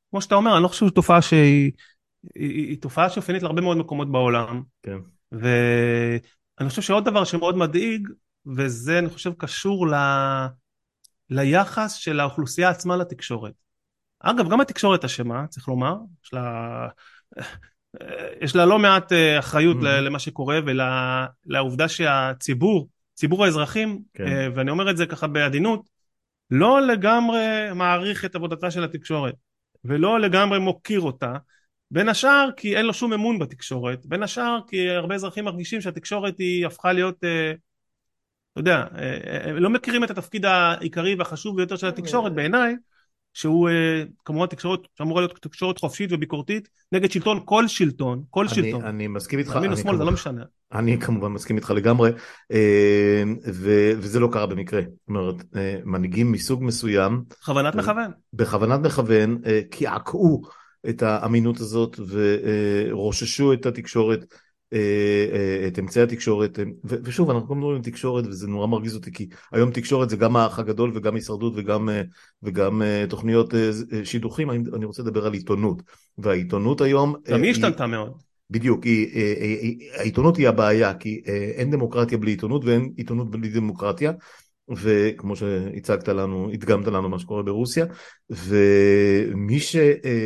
Speaker 2: כמו שאתה אומר, אני לא חושב שזו תופעה שהיא, היא, היא תופעה שאופיינית להרבה מאוד מקומות בעולם,
Speaker 1: כן.
Speaker 2: ואני חושב שעוד דבר שמאוד מדאיג, וזה אני חושב קשור ל... ליחס של האוכלוסייה עצמה לתקשורת. אגב, גם התקשורת אשמה, צריך לומר, יש לה, יש לה לא מעט אחריות
Speaker 1: Mm-hmm.
Speaker 2: למה שקורה, ולעובדה שהציבור, ציבור האזרחים,
Speaker 1: כן.
Speaker 2: ואני אומר את זה ככה בעדינות, לא לגמרי מעריך את עבודתה של התקשורת, ולא לגמרי מוקיר אותה, בין השאר כי אין לו שום אמון בתקשורת, בין השאר כי הרבה אזרחים מרגישים שהתקשורת היא הפכה להיות, אתה יודע, לא מכירים את התפקיד העיקרי והחשוב ביותר של התקשורת בעיניי, שהוא כמובן תקשורת שאמורה להיות תקשורת חופשית וביקורתית נגד שלטון, כל שלטון, כל
Speaker 1: אני,
Speaker 2: שלטון.
Speaker 1: אני מסכים איתך.
Speaker 2: ימין או שמאל, זה לא משנה.
Speaker 1: אני כמובן מסכים איתך לגמרי, ו, וזה לא קרה במקרה. זאת אומרת, מנהיגים מסוג מסוים,
Speaker 2: בכוונת מכוון.
Speaker 1: בכוונת מכוון, קעקעו את האמינות הזאת ורוששו את התקשורת, את אמצעי התקשורת, ושוב אנחנו מדברים על תקשורת וזה נורא מרגיז אותי, כי היום תקשורת זה גם האח הגדול וגם הישרדות וגם, וגם תוכניות שידוכים. אני רוצה לדבר על עיתונות, והעיתונות היום
Speaker 2: גם היא השתנתה מאוד.
Speaker 1: בדיוק, היא, היא, היא, העיתונות היא הבעיה, כי אין דמוקרטיה בלי עיתונות ואין עיתונות בלי דמוקרטיה, וכמו שהצגת לנו, הדגמת לנו מה שקורה ברוסיה, ומי ש...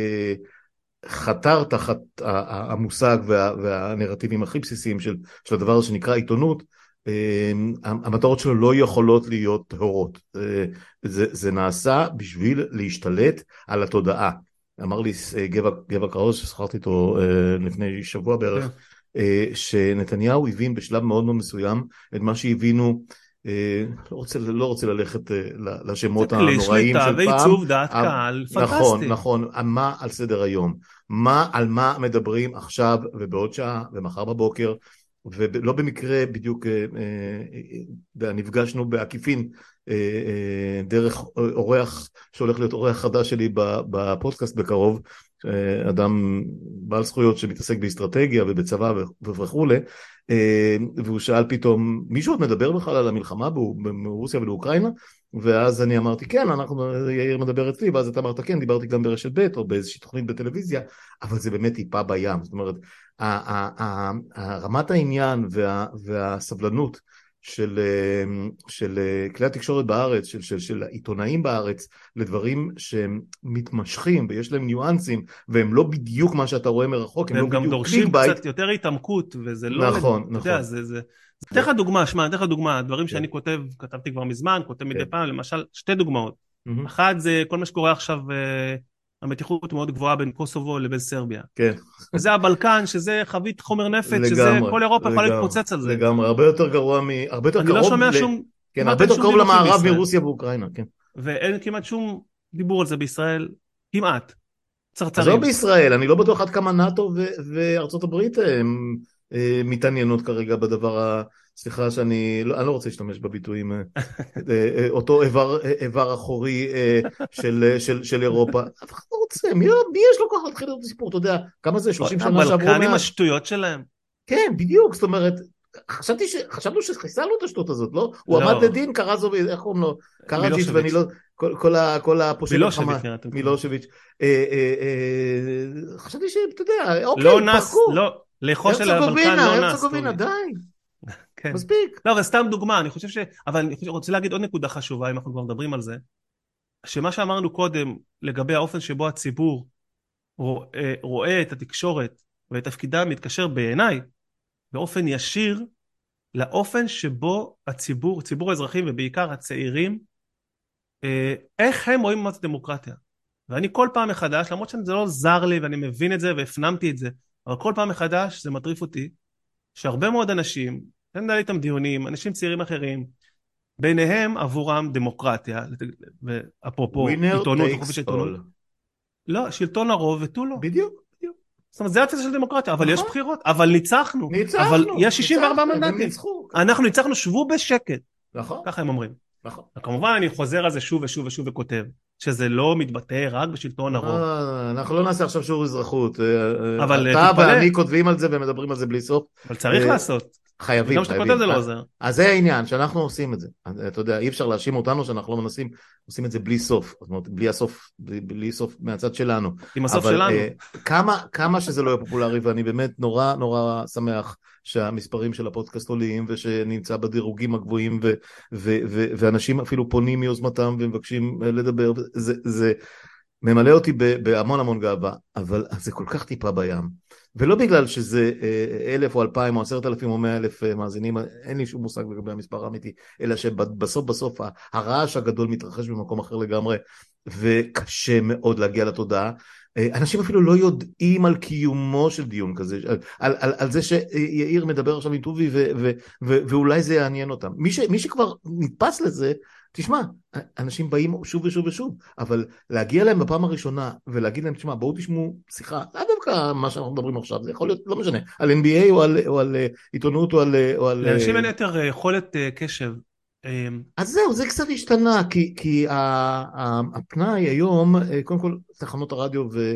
Speaker 1: חתר תחת המושג וה, והנרטיבים הכי בסיסיים של, של הדבר הזה שנקרא עיתונות, המטרות שלו לא יכולות להיות טהורות. זה, זה נעשה בשביל להשתלט על התודעה. אמר לי גבע, גבע קראוז, ששכרתי איתו לפני שבוע בערך, שנתניהו הבין בשלב מאוד מאוד מסוים את מה שהבינו, לא רוצה, לא רוצה ללכת לשמות הנוראים של פעם.
Speaker 2: שליטה ועיצוב דעת קהל, פנטסטי.
Speaker 1: נכון, נכון. מה על סדר היום? מה, על מה מדברים עכשיו ובעוד שעה ומחר בבוקר, ולא במקרה בדיוק נפגשנו בעקיפין דרך אורח שהולך להיות אורח חדש שלי בפודקאסט בקרוב, אדם בעל זכויות שמתעסק באסטרטגיה ובצבא וכו', והוא שאל פתאום, מישהו עוד מדבר בכלל על המלחמה ברוסיה ולאוקראינה? ואז אני אמרתי, כן, אנחנו, יאיר מדבר אצלי, ואז אתה אמרת, כן, דיברתי גם ברשת ב' או באיזושהי תוכנית בטלוויזיה, אבל זה באמת טיפה בים. זאת אומרת, רמת העניין וה, והסבלנות של, של כלי התקשורת בארץ, של, של, של העיתונאים בארץ, לדברים שהם מתמשכים ויש להם ניואנסים, והם לא בדיוק מה שאתה רואה מרחוק, הם לא
Speaker 2: גם
Speaker 1: בדיוק
Speaker 2: דורשים
Speaker 1: בית.
Speaker 2: קצת יותר התעמקות, וזה לא...
Speaker 1: נכון, נכון.
Speaker 2: אתה יודע, זה... זה... אתן לך דוגמה, שמע, אתן לך דוגמה, דברים שאני כותב, כתבתי כבר מזמן, כותב מדי פעם, למשל, שתי דוגמאות. אחת זה כל מה שקורה עכשיו, המתיחות מאוד גבוהה בין קוסובו לבין סרביה.
Speaker 1: כן.
Speaker 2: זה הבלקן, שזה חבית חומר נפץ, שזה כל אירופה יכולה להתפוצץ על זה.
Speaker 1: לגמרי, הרבה יותר גרוע מ... הרבה יותר
Speaker 2: קרוב... אני לא שומע שום...
Speaker 1: כן, הרבה יותר קרוב למערב מרוסיה ואוקראינה, כן.
Speaker 2: ואין כמעט שום דיבור על זה בישראל, כמעט.
Speaker 1: צרצרים. אז לא בישראל, אני לא בטוח עד כמה נאטו וארצות הברית מתעניינות כרגע בדבר ה... סליחה שאני לא, אני לא רוצה להשתמש בביטויים, אותו איבר, איבר אחורי של, של, של אירופה. אף אחד לא רוצה, מי, מי יש לו כוח להתחיל את הסיפור, אתה יודע, כמה זה, שלושים שנה שעברו
Speaker 2: הבלקנים השטויות שלהם.
Speaker 1: כן, בדיוק, זאת אומרת, חשבתי ש... חשבנו שחיסלנו את השטות הזאת, לא? הוא עמד לדין, קרזוביץ', איך קוראים לו? קרג'יץ' ואני לא... כל הפושעים...
Speaker 2: מילושביץ'.
Speaker 1: מילושביץ'. חשבתי שאתה יודע, אוקיי,
Speaker 2: לא נס, לא, לאכול של הבלקן לא נס.
Speaker 1: הרצגובינה, די.
Speaker 2: כן.
Speaker 1: מספיק.
Speaker 2: לא, אבל סתם דוגמה, אני חושב ש... אבל אני חושב, רוצה להגיד עוד נקודה חשובה, אם אנחנו כבר מדברים על זה, שמה שאמרנו קודם, לגבי האופן שבו הציבור רואה, רואה את התקשורת ואת תפקידה מתקשר בעיניי, באופן ישיר, לאופן שבו הציבור, ציבור האזרחים ובעיקר הצעירים, איך הם רואים מה זה דמוקרטיה. ואני כל פעם מחדש, למרות שזה לא זר לי ואני מבין את זה והפנמתי את זה, אבל כל פעם מחדש זה מטריף אותי, שהרבה מאוד אנשים, אני מדבר איתם דיונים, אנשים צעירים אחרים, ביניהם עבורם דמוקרטיה, ואפרופו עיתונות, חופש עיתונות, לא, שלטון הרוב ותו לא.
Speaker 1: בדיוק, בדיוק.
Speaker 2: זאת אומרת, זה התפיסה של דמוקרטיה, אבל יש בחירות, אבל ניצחנו.
Speaker 1: ניצחנו.
Speaker 2: אבל יש שישים וארבעה מנדטים. אנחנו ניצחנו, שבו בשקט.
Speaker 1: נכון.
Speaker 2: ככה הם אומרים.
Speaker 1: נכון.
Speaker 2: כמובן אני חוזר על זה שוב ושוב ושוב וכותב, שזה לא מתבטא רק בשלטון הרוב.
Speaker 1: אנחנו לא נעשה עכשיו שיעור אזרחות.
Speaker 2: אבל
Speaker 1: אתה ואני כותבים על זה ומדברים על זה בלי סוף.
Speaker 2: אבל צריך לעשות.
Speaker 1: חייבים,
Speaker 2: גם שאתה כותב זה לא עוזר.
Speaker 1: אז זה העניין, שאנחנו עושים את זה. אתה יודע, אי אפשר להאשים אותנו שאנחנו לא מנסים, עושים את זה בלי סוף. זאת אומרת, בלי הסוף, בלי סוף מהצד שלנו.
Speaker 2: עם הסוף שלנו.
Speaker 1: כמה, כמה שזה לא יהיה פופולרי, ואני באמת נורא נורא שמח שהמספרים של הפודקאסט עולים, ושנמצא בדירוגים הגבוהים, ו, ו, ו, ואנשים אפילו פונים מיוזמתם ומבקשים לדבר. זה, זה ממלא אותי בהמון המון גאווה, אבל זה כל כך טיפה בים. ולא בגלל שזה אלף או אלפיים או עשרת אלפים או מאה אלף מאזינים, אין לי שום מושג לגבי המספר האמיתי, אלא שבסוף בסוף הרעש הגדול מתרחש במקום אחר לגמרי, וקשה מאוד להגיע לתודעה. אנשים אפילו לא יודעים על קיומו של דיון כזה, על, על, על, על זה שיאיר מדבר עכשיו עם טובי, ו, ו, ו, ואולי זה יעניין אותם. מי, ש, מי שכבר נתפס לזה, תשמע, אנשים באים שוב ושוב ושוב, אבל להגיע להם בפעם הראשונה, ולהגיד להם, תשמע, בואו תשמעו שיחה, לא דווקא מה שאנחנו מדברים עכשיו, זה יכול להיות, לא משנה, על אן בי איי או על, או על עיתונות או על... או על
Speaker 2: לאנשים אין יותר יכולת קשב.
Speaker 1: אז זהו, זה קצת השתנה, כי, כי הפנאי היום, קודם כל, תחנות הרדיו ו...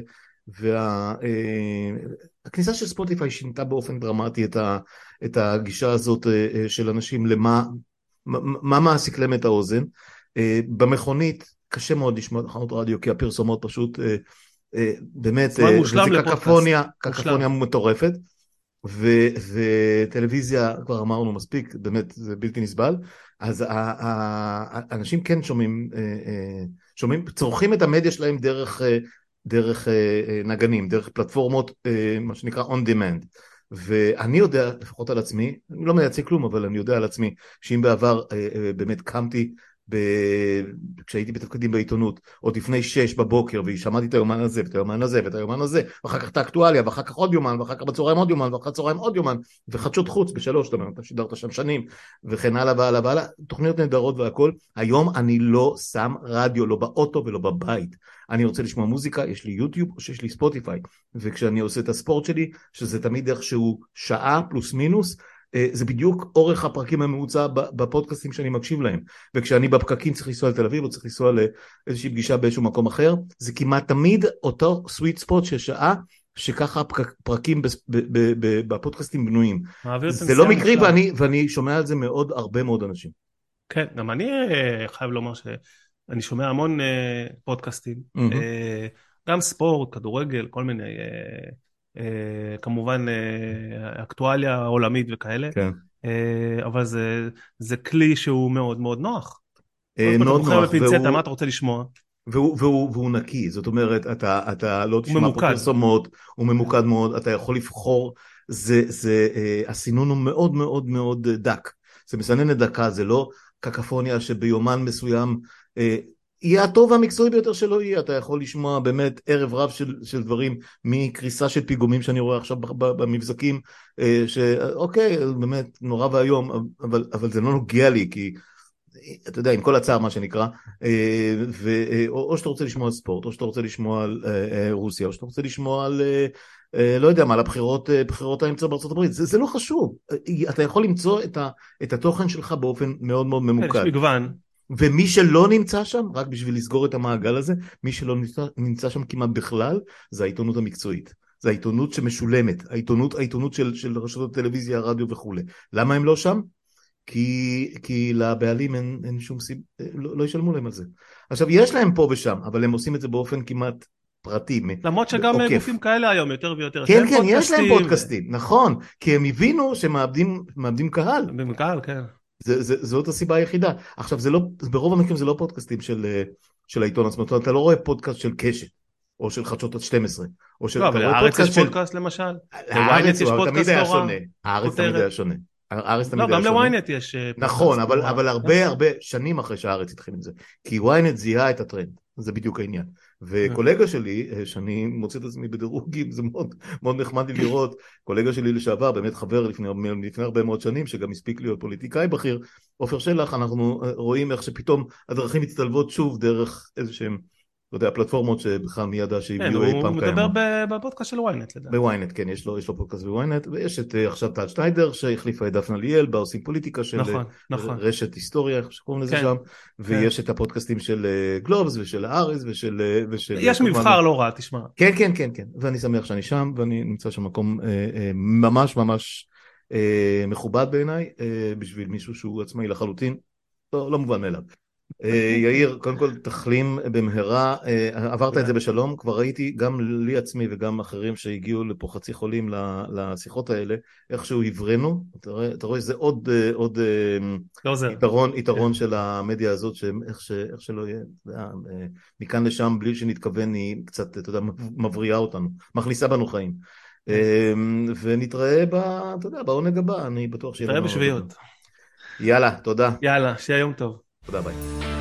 Speaker 1: והכניסה של ספוטיפיי שינתה באופן דרמטי את, ה, את הגישה הזאת של אנשים למה מה מעסיק להם את האוזן. במכונית קשה מאוד לשמוע תחנות רדיו, כי הפרסומות פשוט באמת, זה קקפוניה, קקפוניה מטורפת, וטלוויזיה כבר אמרנו מספיק, באמת זה בלתי נסבל. אז האנשים כן שומעים, שומעים, צורכים את המדיה שלהם דרך דרך נגנים, דרך פלטפורמות, מה שנקרא on demand. ואני יודע, לפחות על עצמי, אני לא מייצג כלום, אבל אני יודע על עצמי, שאם בעבר באמת קמתי, ב... כשהייתי בתפקידים בעיתונות, עוד לפני שש בבוקר, ושמעתי את היומן הזה, ואת היומן הזה, ואת היומן הזה, ואחר כך את האקטואליה, ואחר כך עוד יומן, ואחר כך בצהריים עוד יומן, ואחר צהריים עוד יומן, וחדשות חוץ בשלוש, זאת אומרת, אתה שידרת שם שנים, וכן הלאה והלאה והלאה, תוכניות נהדרות והכל. היום אני לא שם רדיו, לא באוטו ולא בבית. אני רוצה לשמוע מוזיקה, יש לי יוטיוב או שיש לי ספוטיפיי, וכשאני עושה את הספורט שלי, שזה תמיד איכשהו שעה פלוס מינוס, זה בדיוק אורך הפרקים הממוצע בפודקאסטים שאני מקשיב להם, וכשאני בפקקים צריך לנסוע לתל אביב או צריך לנסוע לאיזושהי פגישה באיזשהו מקום אחר, זה כמעט תמיד אותו סוויט ספוט של שעה, שככה הפרקים בפודקאסטים בנויים. זה לא מקרי, ואני, ואני שומע על זה מאוד, הרבה מאוד אנשים.
Speaker 2: כן, גם אני חייב לומר שאני שומע המון פודקאסטים, גם ספורט, כדורגל, כל מיני... כמובן אקטואליה עולמית וכאלה, אבל זה זה כלי שהוא מאוד מאוד נוח.
Speaker 1: מאוד נוח,
Speaker 2: בפינצטה, מה אתה רוצה לשמוע?
Speaker 1: והוא נקי, זאת אומרת, אתה לא תשמע פה פרסומות, הוא ממוקד מאוד, אתה יכול לבחור, הסינון הוא מאוד מאוד מאוד דק, זה מסננת דקה, זה לא קקפוניה שביומן מסוים יהיה הטוב והמקצועי ביותר שלו יהיה, אתה יכול לשמוע באמת ערב רב של, של דברים, מקריסה של פיגומים שאני רואה עכשיו במבזקים, שאוקיי, באמת נורא והיום, אבל, אבל זה לא נוגע לי, כי אתה יודע, עם כל הצער מה שנקרא, ו, או, או שאתה רוצה לשמוע על ספורט, או שאתה רוצה לשמוע על רוסיה, או שאתה רוצה לשמוע על, לא יודע מה, על הבחירות, בחירות האמצע בארצות הברית, זה, זה לא חשוב, אתה יכול למצוא את, ה, את התוכן שלך באופן מאוד מאוד ממוקד.
Speaker 2: יש מגוון.
Speaker 1: ומי שלא נמצא שם, רק בשביל לסגור את המעגל הזה, מי שלא נמצא, נמצא שם כמעט בכלל, זה העיתונות המקצועית. זה העיתונות שמשולמת, העיתונות, העיתונות של, של רשתות הטלוויזיה, הרדיו וכו'. למה הם לא שם? כי, כי לבעלים אין, אין שום סיב... לא, לא ישלמו להם על זה. עכשיו, יש להם פה ושם, אבל הם עושים את זה באופן כמעט פרטי.
Speaker 2: למרות שגם
Speaker 1: עוקף.
Speaker 2: גופים כאלה היום יותר ויותר.
Speaker 1: כן, כן, יש להם פודקאסטים, נכון. כי הם הבינו שמאבדים, מאבדים קהל.
Speaker 2: מאבדים קהל, כן.
Speaker 1: זה, זה, זאת הסיבה היחידה. עכשיו, זה לא, ברוב המקרים זה לא פודקאסטים של, של העיתון עצמו, אתה לא רואה פודקאסט של קשת, או של חדשות עד שתים עשרה, או של...
Speaker 2: לא, אבל הארץ יש פודקאסט למשל.
Speaker 1: הארץ הוא תמיד היה שונה. הארץ תמיד היה שונה. הארץ תמיד היה שונה.
Speaker 2: לא, גם לוויינט יש...
Speaker 1: נכון, אבל, אבל הרבה הרבה שנים אחרי שהארץ התחיל עם זה. כי וויינט זיהה את הטרנד. זה בדיוק העניין. וקולגה שלי, שאני מוצא את עצמי בדירוגים, זה מאוד, מאוד נחמד לי לראות, קולגה שלי לשעבר, באמת חבר לפני, לפני הרבה מאוד שנים, שגם הספיק להיות פוליטיקאי בכיר, עופר שלח, אנחנו רואים איך שפתאום הדרכים מצטלבות שוב דרך איזשהם, לא יודע, הפלטפורמות שבכלל מי ידע שהביאו אי פעם קיימות.
Speaker 2: הוא מדבר בפודקאסט של וויינט, לדעת.
Speaker 1: בוויינט, כן, יש לו, יש לו פודקאסט בוויינט, ויש את עכשיו טל שניידר, שהחליפה את דפנה ליאל, בה עושים פוליטיקה של
Speaker 2: נכון, נכון.
Speaker 1: רשת היסטוריה, איך שקוראים לזה שם, ויש את הפודקאסטים של גלובס, ושל הארץ, ושל...
Speaker 2: יש מבחר לא רע, תשמע.
Speaker 1: כן, כן, כן, כן, ואני שמח שאני שם, ואני נמצא שם מקום ממש ממש מכובד בעיניי, בשביל מישהו שהוא עצמאי לחלוטין, לא, לא מובן מאליו. יאיר, קודם כל תחלים במהרה, עברת את זה בשלום, כבר ראיתי גם לי עצמי וגם אחרים שהגיעו לפה חצי חולים לשיחות האלה, איכשהו עברנו, אתה רואה שזה עוד, עוד יתרון, יתרון של המדיה הזאת, שאיך שלא יהיה, מכאן לשם בלי שנתכוון היא קצת, אתה יודע, מבריאה אותנו, מכניסה בנו חיים. ונתראה, אתה יודע, בעונג הבא, אני בטוח שיהיה
Speaker 2: נתראה בשביעות.
Speaker 1: יאללה, תודה.
Speaker 2: יאללה, שיהיה יום טוב.
Speaker 1: תודה, ביי.